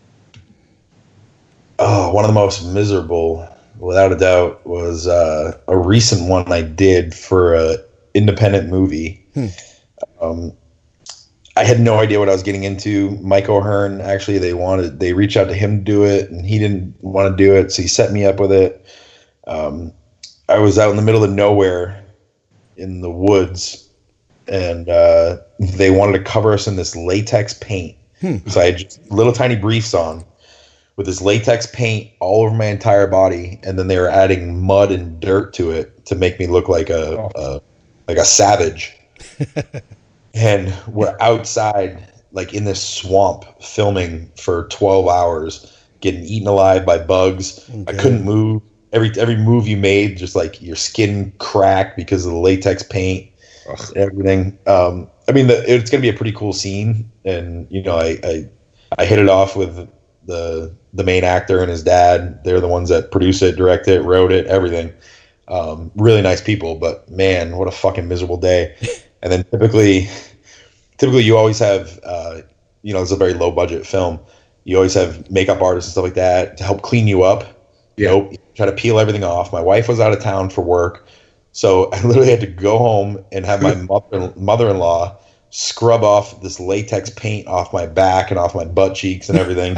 Oh, one of the most miserable, without a doubt, was uh, a recent one I did for an independent movie. Hmm. Um, I had no idea what I was getting into. Mike O'Hearn, actually, they wanted they reached out to him to do it, and he didn't want to do it, so he set me up with it. Um, I was out in the middle of nowhere in the woods, and uh, they wanted to cover us in this latex paint. Hmm. So I had just little tiny briefs on with this latex paint all over my entire body, and then they were adding mud and dirt to it to make me look like a, oh. a like a savage. And we're outside, like in this swamp, filming for twelve hours, getting eaten alive by bugs. Okay. I couldn't move. every every move you made, just like your skin cracked because of the latex paint, Ugh. and everything. Um, I mean, the, it's going to be a pretty cool scene, and you know, I, I I hit it off with the the main actor and his dad. They're the ones that produced it, directed it, wrote it, everything. Um, really nice people, but man, what a fucking miserable day. And then typically, typically you always have, uh, you know, it's a very low budget film. You always have makeup artists and stuff like that to help clean you up. Yeah. Nope. Try to peel everything off. My wife was out of town for work, so I literally had to go home and have my mother mother-in-law scrub off this latex paint off my back and off my butt cheeks and everything.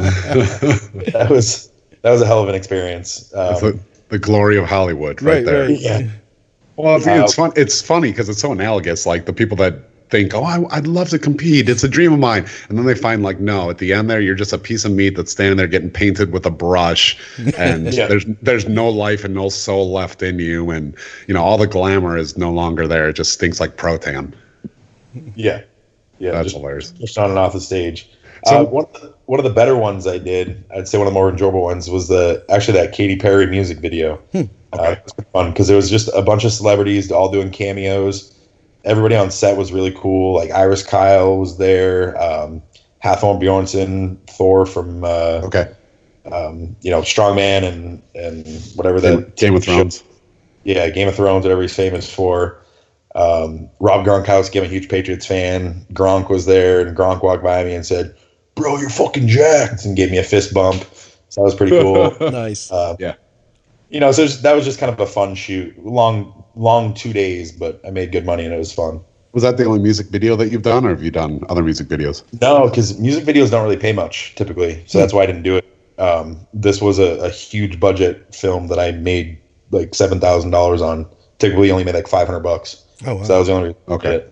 that was that was a hell of an experience. Um, the, the glory of Hollywood, right, right there. Right. Yeah. Well, it's, it's fun. It's funny because it's so analogous. Like the people that think, "Oh, I, I'd love to compete. It's a dream of mine," and then they find like, no. At the end, there, you're just a piece of meat that's standing there getting painted with a brush, and yeah. there's there's no life and no soul left in you, and you know all the glamour is no longer there. It just stinks like protan. Yeah, yeah, that's just, hilarious. Just on and off the stage. So, uh, one of the, one of the better ones I did, I'd say one of the more enjoyable ones, was the actually that Katy Perry music video. Hmm. Okay. Uh, it was fun because it was just a bunch of celebrities all doing cameos. Everybody on set was really cool. Like Iris Kyle was there, um, Hathorn Bjornsson, Thor from uh, okay, um, you know, Strongman and and whatever that Game, Game of Thrones. Show. Yeah, Game of Thrones, whatever he's famous for. Um, Rob Gronkowski, I'm a huge Patriots fan. Gronk was there, and Gronk walked by me and said, "Bro, you're fucking jacked," and gave me a fist bump. So that was pretty cool. Nice. Uh, yeah. You know, so that was just kind of a fun shoot. Long, long two days, but I made good money and it was fun. Was that the only music video that you've done, or have you done other music videos? No, because music videos don't really pay much typically, so that's why I didn't do it. Um, this was a, a huge budget film that I made like seven thousand dollars on. Typically, only made like five hundred bucks. Oh, wow. So that was the only reason. Okay.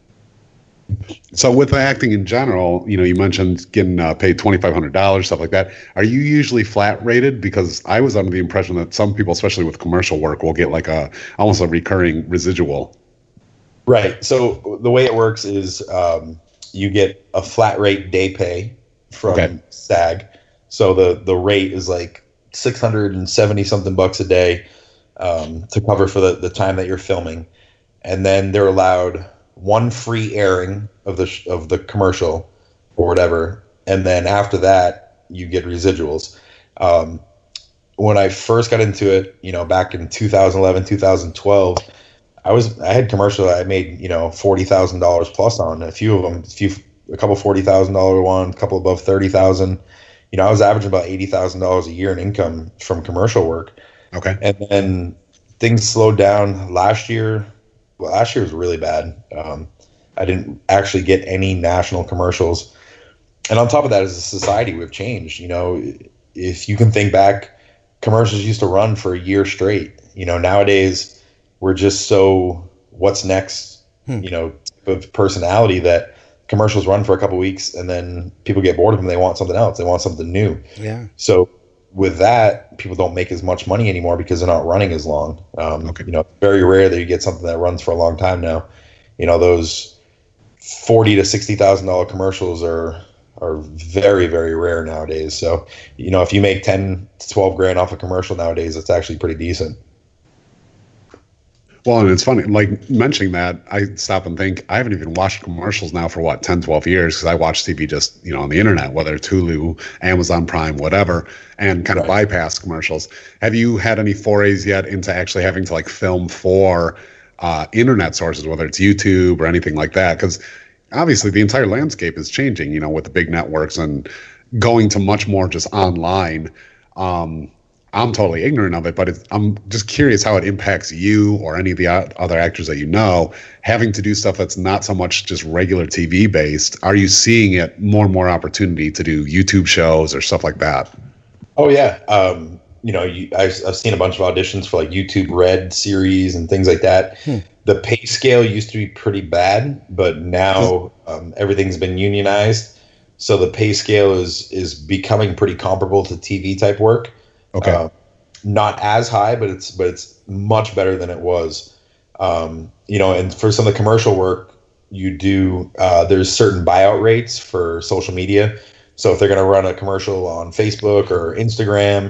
So with acting in general, you know, you mentioned getting uh, paid twenty-five hundred dollars, stuff like that. Are you usually flat rated? Because I was under the impression that some people, especially with commercial work, will get like a almost a recurring residual. Right. So the way it works is um, you get a flat rate day pay from okay. SAG. So the, the rate is like six hundred seventy something bucks a day um, to cover for the, the time that you're filming. And then they're allowed one free airing of the sh- of the commercial or whatever, and then after that you get residuals. Um, when I first got into it, you know, back in two thousand eleven, two thousand twelve, I was I had commercials I made, you know, forty thousand dollars plus on a few of them, a few, a couple forty thousand dollar one, a couple above thirty thousand. You know, I was averaging about eighty thousand dollars a year in income from commercial work. Okay, and then things slowed down last year. Well, last year was really bad. Um, I didn't actually get any national commercials. And on top of that, as a society, we've changed. You know, if you can think back, commercials used to run for a year straight. You know, nowadays we're just so what's next, hmm. you know, of personality that commercials run for a couple weeks and then people get bored of them. They want something else. They want something new. Yeah. So with that, people don't make as much money anymore because they're not running as long. Um, okay. You know, very rare that you get something that runs for a long time now. You know, those forty to sixty thousand dollar commercials are are very very rare nowadays. So, you know, if you make ten to twelve grand off a commercial nowadays, it's actually pretty decent. Well, and it's funny, like mentioning that, I stop and think, I haven't even watched commercials now for what, ten, twelve years, because I watch T V just, you know, on the internet, whether it's Hulu, Amazon Prime, whatever, and kind of right. bypass commercials. Have you had any forays yet into actually having to like film for uh, internet sources, whether it's YouTube or anything like that? Because obviously the entire landscape is changing, you know, with the big networks and going to much more just online. Um, I'm totally ignorant of it, but it's, I'm just curious how it impacts you or any of the other actors that you know, having to do stuff that's not so much just regular T V based. Are you seeing it more and more opportunity to do YouTube shows or stuff like that? Oh yeah, um, you know, you, I've, I've seen a bunch of auditions for like YouTube Red series and things like that. Hmm. The pay scale used to be pretty bad, but now um, everything's been unionized, so the pay scale is is becoming pretty comparable to T V type work. Okay. Uh, not as high, but it's but it's much better than it was. Um, you know, and for some of the commercial work, you do uh, there's certain buyout rates for social media. So if they're going to run a commercial on Facebook or Instagram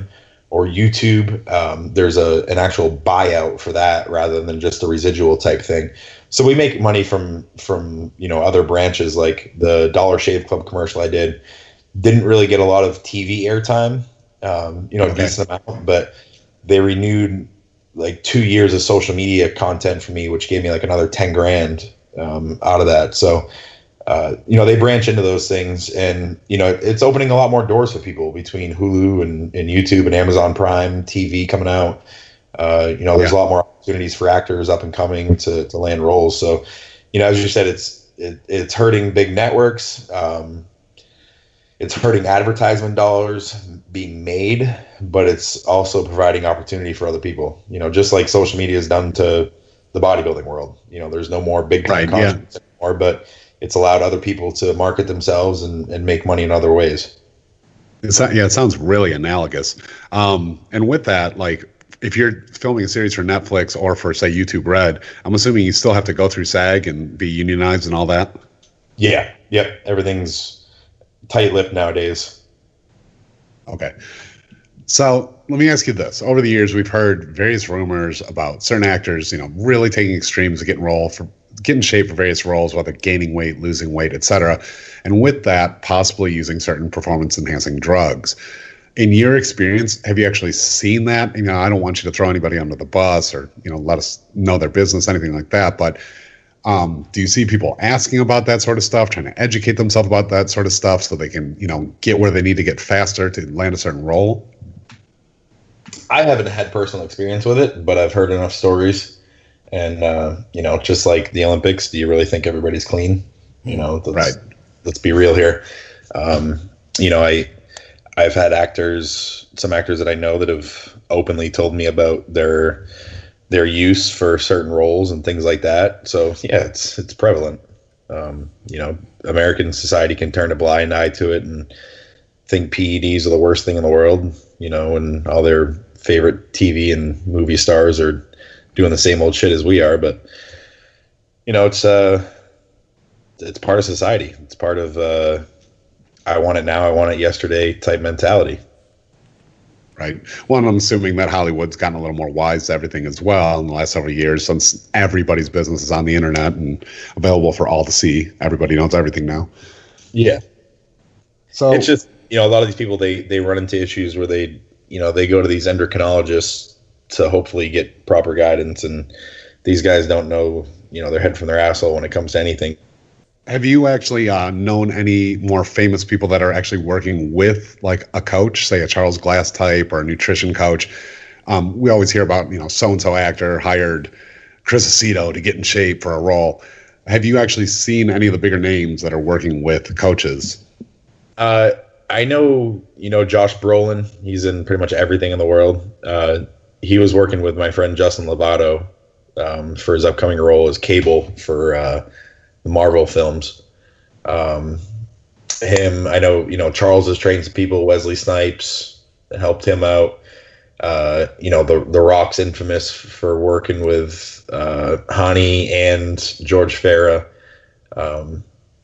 or YouTube. Um, there's a an actual buyout for that rather than just a residual type thing. So we make money from from you know other branches, like the Dollar Shave Club commercial I did. Didn't really get a lot of T V airtime, um, you know, Okay. a decent amount, but they renewed like two years of social media content for me, which gave me like another ten grand um, out of that. So, uh, you know, they branch into those things, and you know, it's opening a lot more doors for people between Hulu and, and YouTube and Amazon Prime T V coming out. Uh, you know, there's Yeah. a lot more opportunities for actors up and coming to, to land roles. So, you know, as you said, it's it, it's hurting big networks. Um, it's hurting advertisement dollars being made, but it's also providing opportunity for other people. You know, just like social media has done to the bodybuilding world. You know, there's no more big time Right, yeah. content anymore, but it's allowed other people to market themselves and, and make money in other ways. It's not, yeah, it sounds really analogous. Um, and with that, like, if you're filming a series for Netflix or for, say, YouTube Red, I'm assuming you still have to go through SAG and be unionized and all that. Yeah. Yep. Everything's tight-lipped nowadays. Okay. So let me ask you this. Over the years, we've heard various rumors about certain actors, you know, really taking extremes to get in role for get in shape for various roles, whether gaining weight, losing weight, et cetera. And with that, possibly using certain performance enhancing drugs. In your experience, have you actually seen that? You know, I don't want you to throw anybody under the bus or, you know, let us know their business, anything like that. But Um, do you see people asking about that sort of stuff, trying to educate themselves about that sort of stuff so they can, you know, get where they need to get faster to land a certain role? I haven't had personal experience with it, but I've heard enough stories. And, uh, you know, just like the Olympics, do you really think everybody's clean? You know, let's, Right. let's be real here. Um, you know, I, I've had actors, some actors that I know that have openly told me about their their use for certain roles and things like that. So yeah, it's it's prevalent. Um, you know, American society can turn a blind eye to it and think P E Ds are the worst thing in the world, you know, and all their favorite T V and movie stars are doing the same old shit as we are. But you know, it's uh it's part of society. It's part of uh I want it now, I want it yesterday type mentality. Right. Well, and I'm assuming that Hollywood's gotten a little more wise to everything as well in the last several years, since everybody's business is on the internet and available for all to see. Everybody knows everything now. Yeah. So It's just, you know, a lot of these people, they, they run into issues where they, you know, they go to these endocrinologists to hopefully get proper guidance. And these guys don't know, you know, their head from their asshole when it comes to anything. have you actually uh, known any more famous people that are actually working with like a coach, say a Charles Glass type or a nutrition coach? Um, we always hear about, you know, so-and-so actor hired Chris Aceto to get in shape for a role. Have you actually seen any of the bigger names that are working with coaches? Uh, I know, you know, Josh Brolin. He's in pretty much everything in the world. Uh, he was working with my friend Justin Lovato um, for his upcoming role as Cable for uh, the Marvel films. Um, him, I know, you know, Charles has trained some people. Wesley Snipes helped him out. Uh, you know, the the Rock's infamous for working with uh, Hani and George Farah. Um,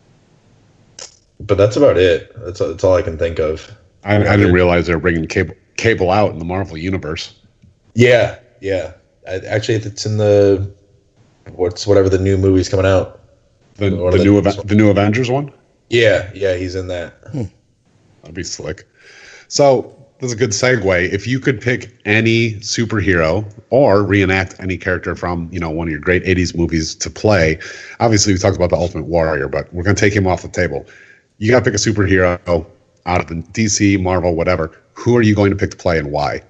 but that's about it. That's, that's all I can think of. I, I didn't realize they were bringing cable cable out in the Marvel universe. Yeah, yeah. I, actually, it's in the what's whatever the new movie's coming out. The, One the of new the- Ave- the new Avengers one. Yeah, yeah, he's in that. That'd be slick. So that's a good segue. If you could pick any superhero or reenact any character from, you know, one of your great eighties movies to play, obviously we talked about the Ultimate Warrior, but we're going to take him off the table. You got to pick a superhero out of the D C, Marvel, whatever. Who are you going to pick to play and why?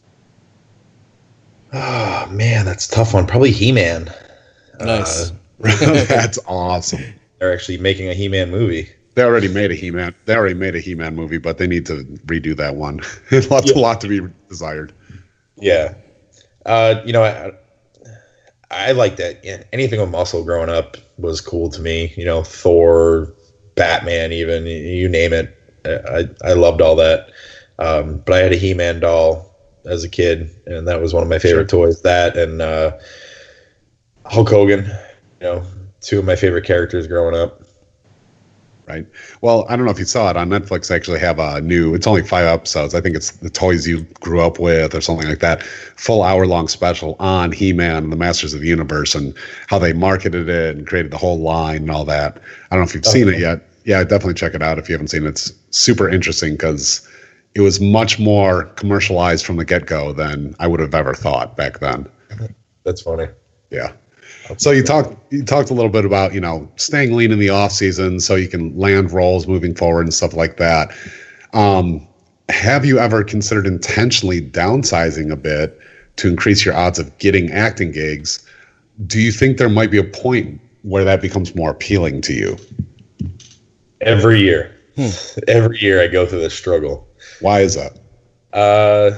Oh man, that's a tough one. Probably He-Man. Nice. Uh, That's awesome. they're actually making a He-Man movie. They already made a He-Man. They already made a He-Man movie, but they need to redo that one. It left a lot to be desired. Yeah. Uh, you know, I, I like that. Yeah, anything with muscle growing up was cool to me. You know, Thor, Batman, even you name it. I I loved all that. Um, but I had a He-Man doll as a kid, and that was one of my favorite Sure. toys. That and uh, Hulk Hogan. You know, two of my favorite characters growing up. Right. Well, I don't know if you saw it on Netflix. They actually have a new, it's only five episodes. I think it's The Toys You Grew Up With or something like that. Full hour long special on He-Man and the Masters of the Universe and how they marketed it and created the whole line and all that. I don't know if you've seen it yet. Yeah, definitely check it out if you haven't seen it. It's super interesting because it was much more commercialized from the get-go than I would have ever thought back then. That's funny. Yeah. So you talked you talked a little bit about, you know, staying lean in the off season so you can land roles moving forward and stuff like that. Um, have you ever considered intentionally downsizing a bit to increase your odds of getting acting gigs? Do you think there might be a point where that becomes more appealing to you? Every year, hmm. every year I go through this struggle. Why is that? Uh,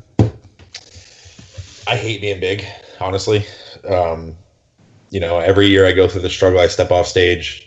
I hate being big, honestly. Um, You know, every year I go through the struggle. I step off stage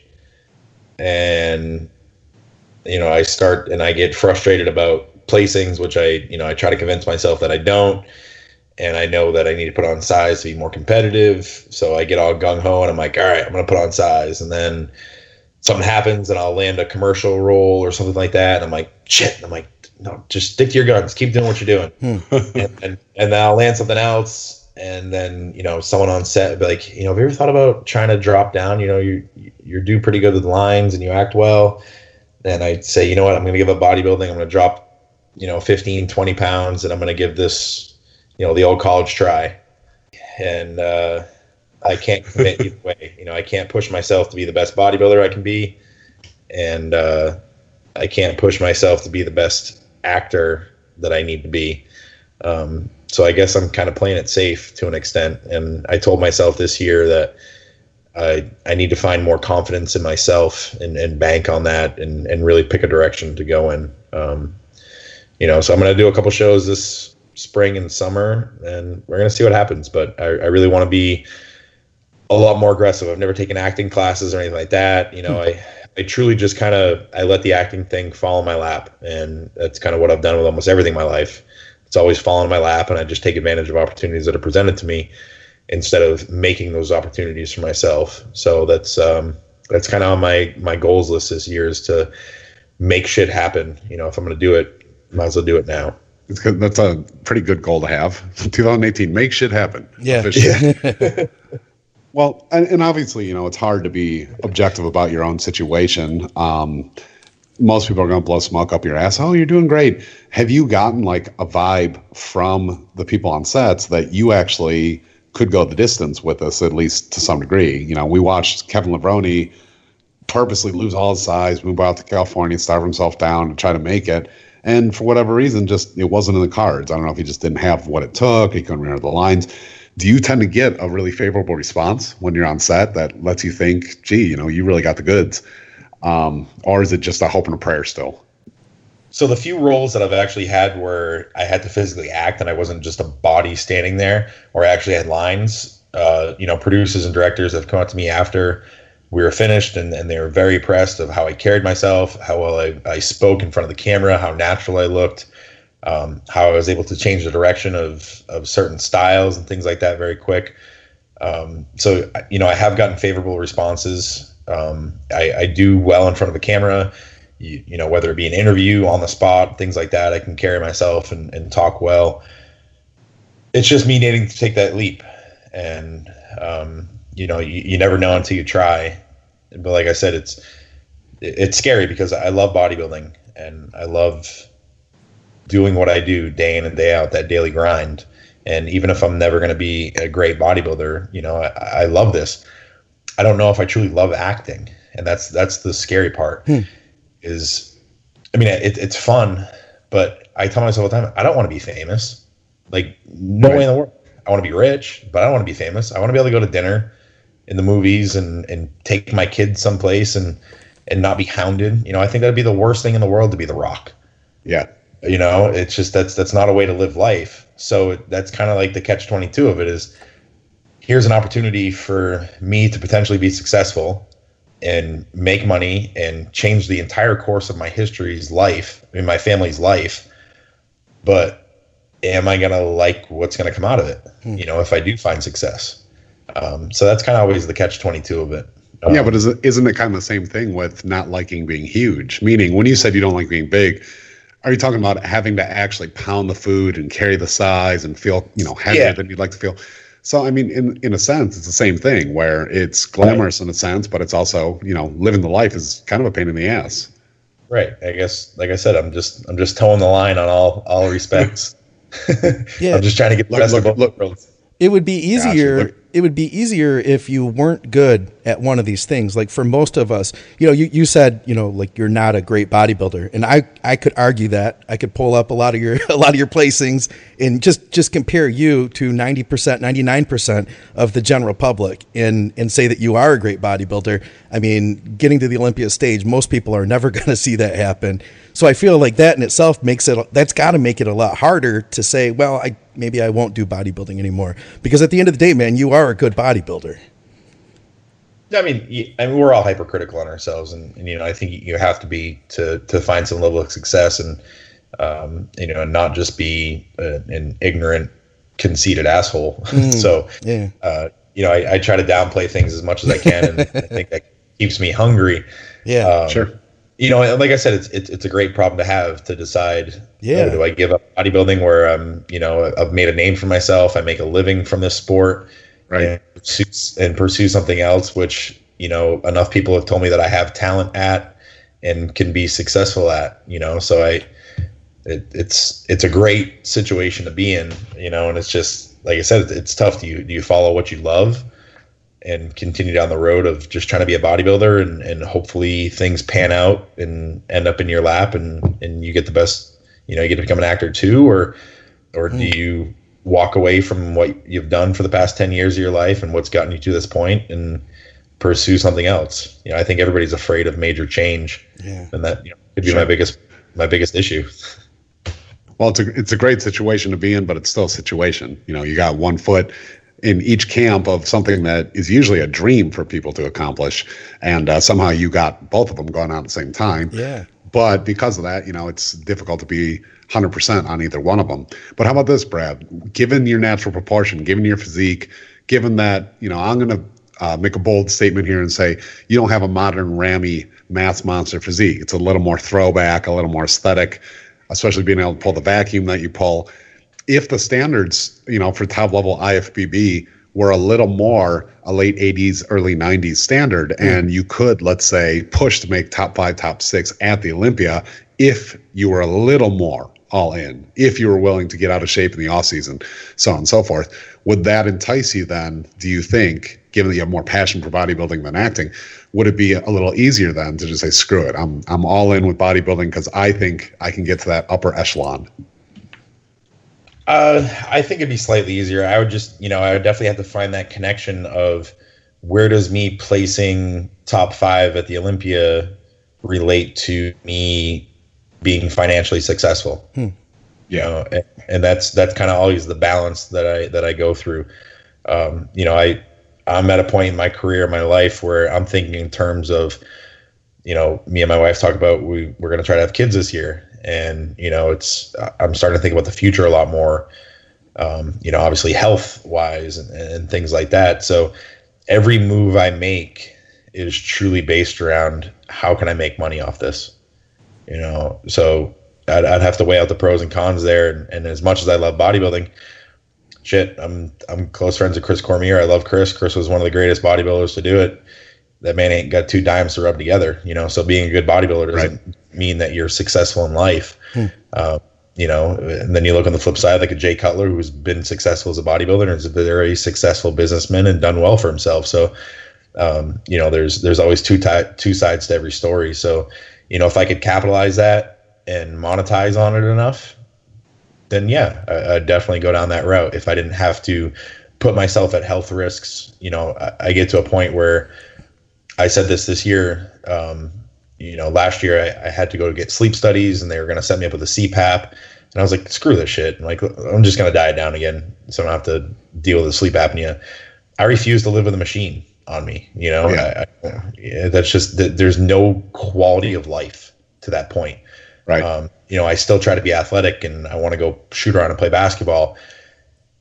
and, you know, I start and I get frustrated about placings, which I, you know, I try to convince myself that I don't. And I know that I need to put on size to be more competitive. So I get all gung ho and I'm like, all right, I'm going to put on size. And then something happens and I'll land a commercial role or something like that. And I'm like, shit. And I'm like, no, just stick to your guns. Keep doing what you're doing. and, and, and then I'll land something else. And then, you know, someone on set would be like, you know, have you ever thought about trying to drop down? You know, you, you're do pretty good with lines and you act well. And I'd say, you know what, I'm going to give up bodybuilding. I'm going to drop, you know, fifteen, twenty pounds and I'm going to give this, you know, the old college try. And uh, I can't commit either way. You know, I can't push myself to be the best bodybuilder I can be. And uh, I can't push myself to be the best actor that I need to be. Um, so I guess I'm kind of playing it safe to an extent. And I told myself this year that I I need to find more confidence in myself and, and bank on that and, and really pick a direction to go in. Um, you know, so I'm going to do a couple shows this spring and summer and we're going to see what happens. But I, I really want to be a lot more aggressive. I've never taken acting classes or anything like that. You know, I, I truly just kind of, I let the acting thing fall in my lap. And that's kind of what I've done with almost everything in my life. It's always fallen in my lap and I just take advantage of opportunities that are presented to me instead of making those opportunities for myself. So that's um, that's kind of on my, my goals list this year is to make shit happen. You know, if I'm going to do it, might as well do it now. It's good. That's a pretty good goal to have. twenty eighteen, make shit happen. Yeah. yeah. Well, and, and obviously, you know, it's hard to be objective about your own situation. Um, most people are going to blow smoke up your ass. Oh, you're doing great. Have you gotten like a vibe from the people on sets that you actually could go the distance with us, at least to some degree? You know, we watched Kevin Levrone purposely lose all his size, move out to California, starve himself down and try to make it. And for whatever reason, just it wasn't in the cards. I don't know if he just didn't have what it took. He couldn't remember the lines. Do you tend to get a really favorable response when you're on set that lets you think, gee, you know, you really got the goods? Um, or is it just a hope and a prayer still? So the few roles that I've actually had where I had to physically act and I wasn't just a body standing there, or I actually had lines, uh, you know, producers and directors have come up to me after we were finished and, and they were very impressed of how I carried myself, how well I, I spoke in front of the camera, how natural I looked, um, how I was able to change the direction of, of certain styles and things like that very quick. Um, so, you know, I have gotten favorable responses. Um, I, I do well in front of the camera, you, you know, whether it be an interview on the spot, things like that, I can carry myself and, and talk well. It's just me needing to take that leap. And, um, you know, you, you never know until you try. But like I said, it's, it's scary because I love bodybuilding and I love doing what I do day in and day out, that daily grind. And even if I'm never going to be a great bodybuilder, you know, I, I love this. I don't know if I truly love acting, and that's that's the scary part. Hmm. Is, I mean, it, it's fun, but I tell myself all the time, I don't want to be famous. Like, no right. way in the world. I want to be rich, but I don't want to be famous. I want to be able to go to dinner in the movies and, and take my kids someplace and and not be hounded. You know, I think that'd be the worst thing in the world to be The Rock. Yeah. You know, it's just that's that's not a way to live life. So that's kind of like the catch twenty-two of it is, here's an opportunity for me to potentially be successful and make money and change the entire course of my history's life, I mean, my family's life. But am I going to like what's going to come out of it? Hmm. You know, if I do find success. Um, so that's kind of always the catch twenty-two of it. Um, yeah, but is it, isn't it kind of the same thing with not liking being huge? Meaning, when you said you don't like being big, are you talking about having to actually pound the food and carry the size and feel, you know, heavier yeah. than you'd like to feel? So, I mean, in in a sense, it's the same thing where it's glamorous right. in a sense, but it's also, you know, living the life is kind of a pain in the ass. Right. I guess, like I said, I'm just I'm just towing the line on all all respects. yeah. I'm just trying to get the best of both worlds. It would be easier. Gotcha. It would be easier if you weren't good at one of these things. Like for most of us, you know, you, you said, you know, like you're not a great bodybuilder, and I, I could argue that. I could pull up a lot of your a lot of your placings and just, just compare you to ninety percent, ninety-nine percent of the general public, and and say that you are a great bodybuilder. I mean, getting to the Olympia stage, most people are never going to see that happen. So I feel like that in itself makes it, that's got to make it a lot harder to say, well, I maybe I won't do bodybuilding anymore, because at the end of the day, man, you are a good bodybuilder. I mean, I mean, we're all hypercritical on ourselves, and, and you know, I think you have to be to to find some level of success, and um, you know, and not just be a, an ignorant, conceited asshole. Mm, so, yeah, uh, you know, I, I try to downplay things as much as I can, and I think that keeps me hungry. Yeah, um, sure. You know, like I said, it's, it's it's a great problem to have, to decide, yeah, you know, do I give up bodybuilding where I'm, you know, I've made a name for myself, I make a living from this sport, right, and pursue, and pursue something else, which, you know, enough people have told me that I have talent at and can be successful at, you know, so I, it, it's it's a great situation to be in, you know, and it's just, like I said, it's, it's tough. Do you, do you follow what you love and continue down the road of just trying to be a bodybuilder, and, and hopefully things pan out and end up in your lap, and, and you get the best, you know, you get to become an actor too, or, or mm. do you walk away from what you've done for the past ten years of your life and what's gotten you to this point and pursue something else? You know, I think everybody's afraid of major change, yeah. and that, you know, could be sure. my biggest, my biggest issue. Well, it's a, it's a great situation to be in, but it's still a situation. You know, you got one foot in each camp of something that is usually a dream for people to accomplish. And uh, somehow you got both of them going on at the same time. Yeah. But because of that, you know, it's difficult to be one hundred percent on either one of them. But how about this, Brad? Given your natural proportion, given your physique, given that, you know, I'm going to uh, make a bold statement here and say you don't have a modern Ramy mass monster physique. It's a little more throwback, a little more aesthetic, especially being able to pull the vacuum that you pull. If the standards, you know, for top level I F B B were a little more a late eighties, early nineties standard, mm. and you could, let's say, push to make top five, top six at the Olympia, if you were a little more all in, if you were willing to get out of shape in the off season, so on and so forth, would that entice you then, do you think, given that you have more passion for bodybuilding than acting, would it be a little easier then to just say, screw it, I'm I'm all in with bodybuilding because I think I can get to that upper echelon? Uh, I think it'd be slightly easier. I would just, you know, I would definitely have to find that connection of where does me placing top five at the Olympia relate to me being financially successful. Hmm. You know, and, and that's that's kind of always the balance that I that I go through. Um, you know, I I'm at a point in my career, my life, where I'm thinking in terms of, you know, me and my wife talk about we we're going to try to have kids this year. And, you know, it's, I'm starting to think about the future a lot more, um, you know, obviously health wise and, and things like that. So every move I make is truly based around how can I make money off this, you know? So I'd, I'd have to weigh out the pros and cons there. And, and as much as I love bodybuilding, shit, I'm, I'm close friends with Chris Cormier. I love Chris. Chris was one of the greatest bodybuilders to do it. That man ain't got two dimes to rub together, you know? So being a good bodybuilder doesn't right. mean that you're successful in life. Hmm. Uh, you know, and then you look on the flip side, like a Jay Cutler, who's been successful as a bodybuilder and is a very successful businessman and done well for himself. So, um, you know, there's, there's always two, ti- two sides to every story. So, you know, if I could capitalize that and monetize on it enough, then yeah, I, I'd definitely go down that route. If I didn't have to put myself at health risks, you know, I, I get to a point where I said this this year, um, you know, last year I, I had to go to get sleep studies and they were going to set me up with a C PAP. And I was like, screw this shit. I'm like, I'm just going to diet down again, so I don't have to deal with the sleep apnea. I refuse to live with a machine on me. You know, yeah. I, I, yeah, that's just, there's no quality of life to that point. Right. Um, you know, I still try to be athletic and I want to go shoot around and play basketball.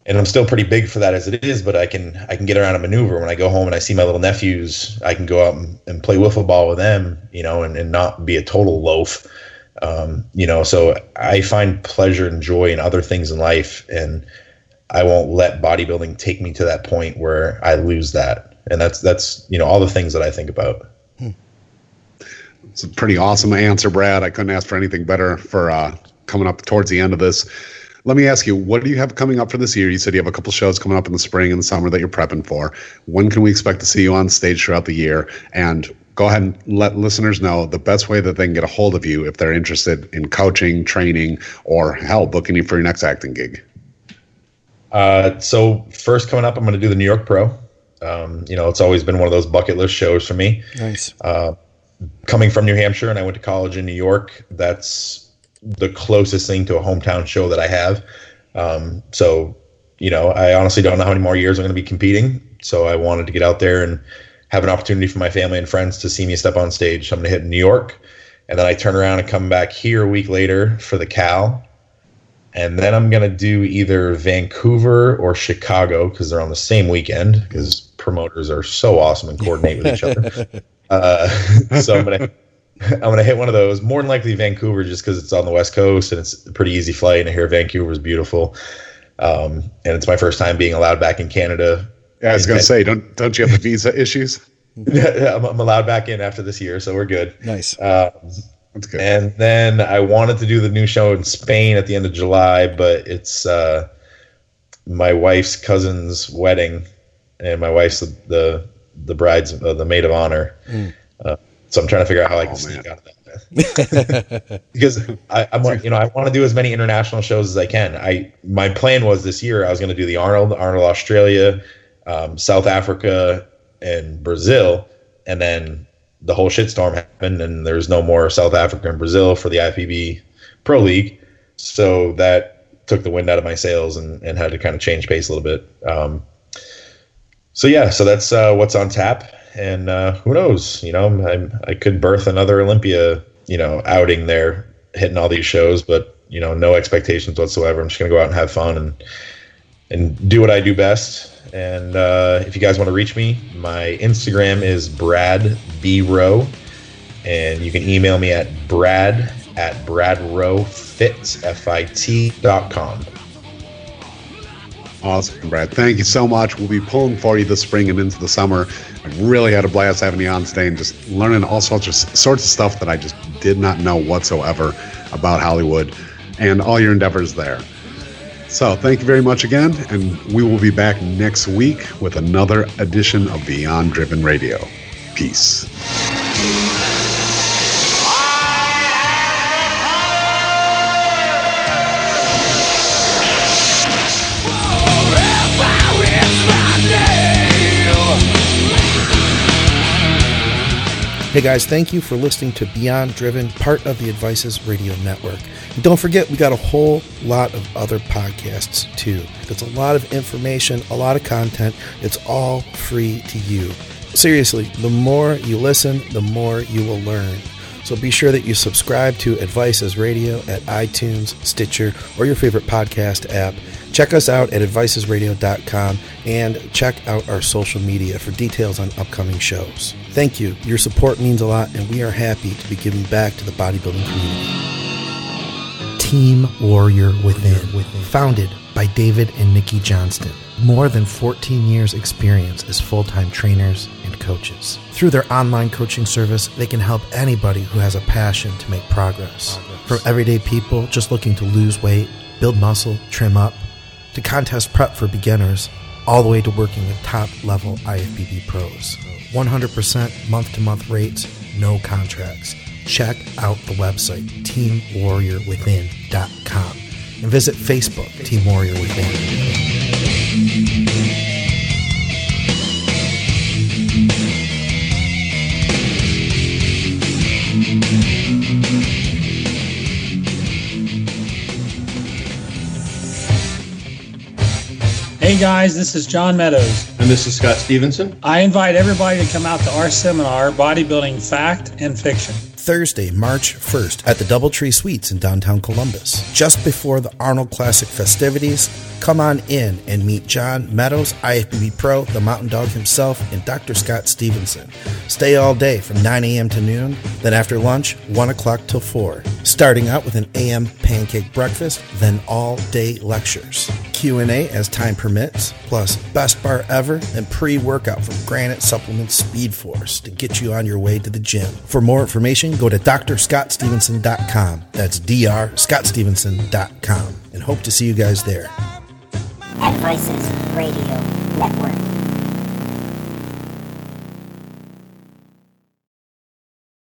and I'm still pretty big for that as it is, but I can I can get around and maneuver. When I go home and I see my little nephews, I can go out and, and play wiffle ball with them, you know, and, and not be a total loaf. Um, you know, so I find pleasure and joy in other things in life, and I won't let bodybuilding take me to that point where I lose that. And that's, that's, you know, all the things that I think about. Hmm. It's a pretty awesome answer, Brad. I couldn't ask for anything better for uh, coming up towards the end of this. Let me ask you, what do you have coming up for this year? You said you have a couple shows coming up in the spring and the summer that you're prepping for. When can we expect to see you on stage throughout the year? And go ahead and let listeners know the best way that they can get a hold of you if they're interested in coaching, training, or hell, booking you for your next acting gig. Uh, so first coming up, I'm going to do the New York Pro. Um, you know, it's always been one of those bucket list shows for me. Nice. Uh, coming from New Hampshire, and I went to college in New York, that's the closest thing to a hometown show that I have. Um, so, you know, I honestly don't know how many more years I'm going to be competing. So I wanted to get out there and have an opportunity for my family and friends to see me step on stage. So I'm going to hit New York, and then I turn around and come back here a week later for the Cal. And then I'm going to do either Vancouver or Chicago because they're on the same weekend, because promoters are so awesome and coordinate with each other. Uh, so I'm going to I'm going to hit one of those, more than likely Vancouver, just because it's on the West Coast and it's a pretty easy flight. And I hear Vancouver is beautiful. Um, and it's my first time being allowed back in Canada. Yeah, I was going to say, don't don't you have the visa issues? I'm, I'm allowed back in after this year, so we're good. Nice. Uh, That's good. And then I wanted to do the new show in Spain at the end of July, but it's uh, my wife's cousin's wedding, and my wife's the the, the bride's uh, the maid of honor. Mm. Uh, so I'm trying to figure out how I can oh, sneak man. out of that. Because I, I'm, you know, I want to do as many international shows as I can. I my plan was this year I was going to do the Arnold, Arnold Australia, um, South Africa, and Brazil, and then the whole shitstorm happened, and there's no more South Africa and Brazil for the I F B B Pro League. So that took the wind out of my sails and, and had to kind of change pace a little bit. Um, so yeah, so that's uh, what's on tap, and uh, who knows? You know, I I could birth another Olympia, you know, outing there, hitting all these shows, but you know, no expectations whatsoever. I'm just gonna go out and have fun and and do what I do best. And uh, if you guys want to reach me, my Instagram is Brad B Rowe, and you can email me at brad at bradrowefit, F I T dot com. Awesome, Brad. Thank you so much. We'll be pulling for you this spring and into the summer. I really had a blast having you on today and just learning all sorts of sorts of stuff that I just did not know whatsoever about Hollywood and all your endeavors there. So thank you very much again, and we will be back next week with another edition of Beyond Driven Radio. Peace. Hey guys, thank you for listening to Beyond Driven, part of the Advices Radio Network. And don't forget, we got a whole lot of other podcasts too. It's a lot of information, a lot of content. It's all free to you. Seriously, the more you listen, the more you will learn. So be sure that you subscribe to Advices Radio at iTunes, Stitcher, or your favorite podcast app. Check us out at advices radio dot com and check out our social media for details on upcoming shows. Thank you. Your support means a lot, and we are happy to be giving back to the bodybuilding community. Team Warrior Within, founded by David and Nikki Johnston. More than fourteen years experience as full-time trainers and coaches. Through their online coaching service, they can help anybody who has a passion to make progress. From everyday people just looking to lose weight, build muscle, trim up, to contest prep for beginners, all the way to working with top-level I F B B pros. one hundred percent month-to-month rates, no contracts. Check out the website, team warrior within dot com, and visit Facebook, Team Warrior Within. Hey guys, this is John Meadows. And this is Scott Stevenson. I invite everybody to come out to our seminar, Bodybuilding Fact and Fiction. Thursday, March first at the Doubletree Suites in downtown Columbus. Just before the Arnold Classic festivities, come on in and meet John Meadows, I F B B Pro, the Mountain Dog himself, and Doctor Scott Stevenson. Stay all day from nine a.m. to noon, then after lunch, one o'clock till four. Starting out with an a m pancake breakfast, then all-day lectures. Q and A as time permits, plus best bar ever and pre-workout from Granite Supplements Speed Force to get you on your way to the gym. For more information, go to d r scott stevenson dot com. That's d r scott stevenson dot com. And hope to see you guys there. At Voices Radio Network.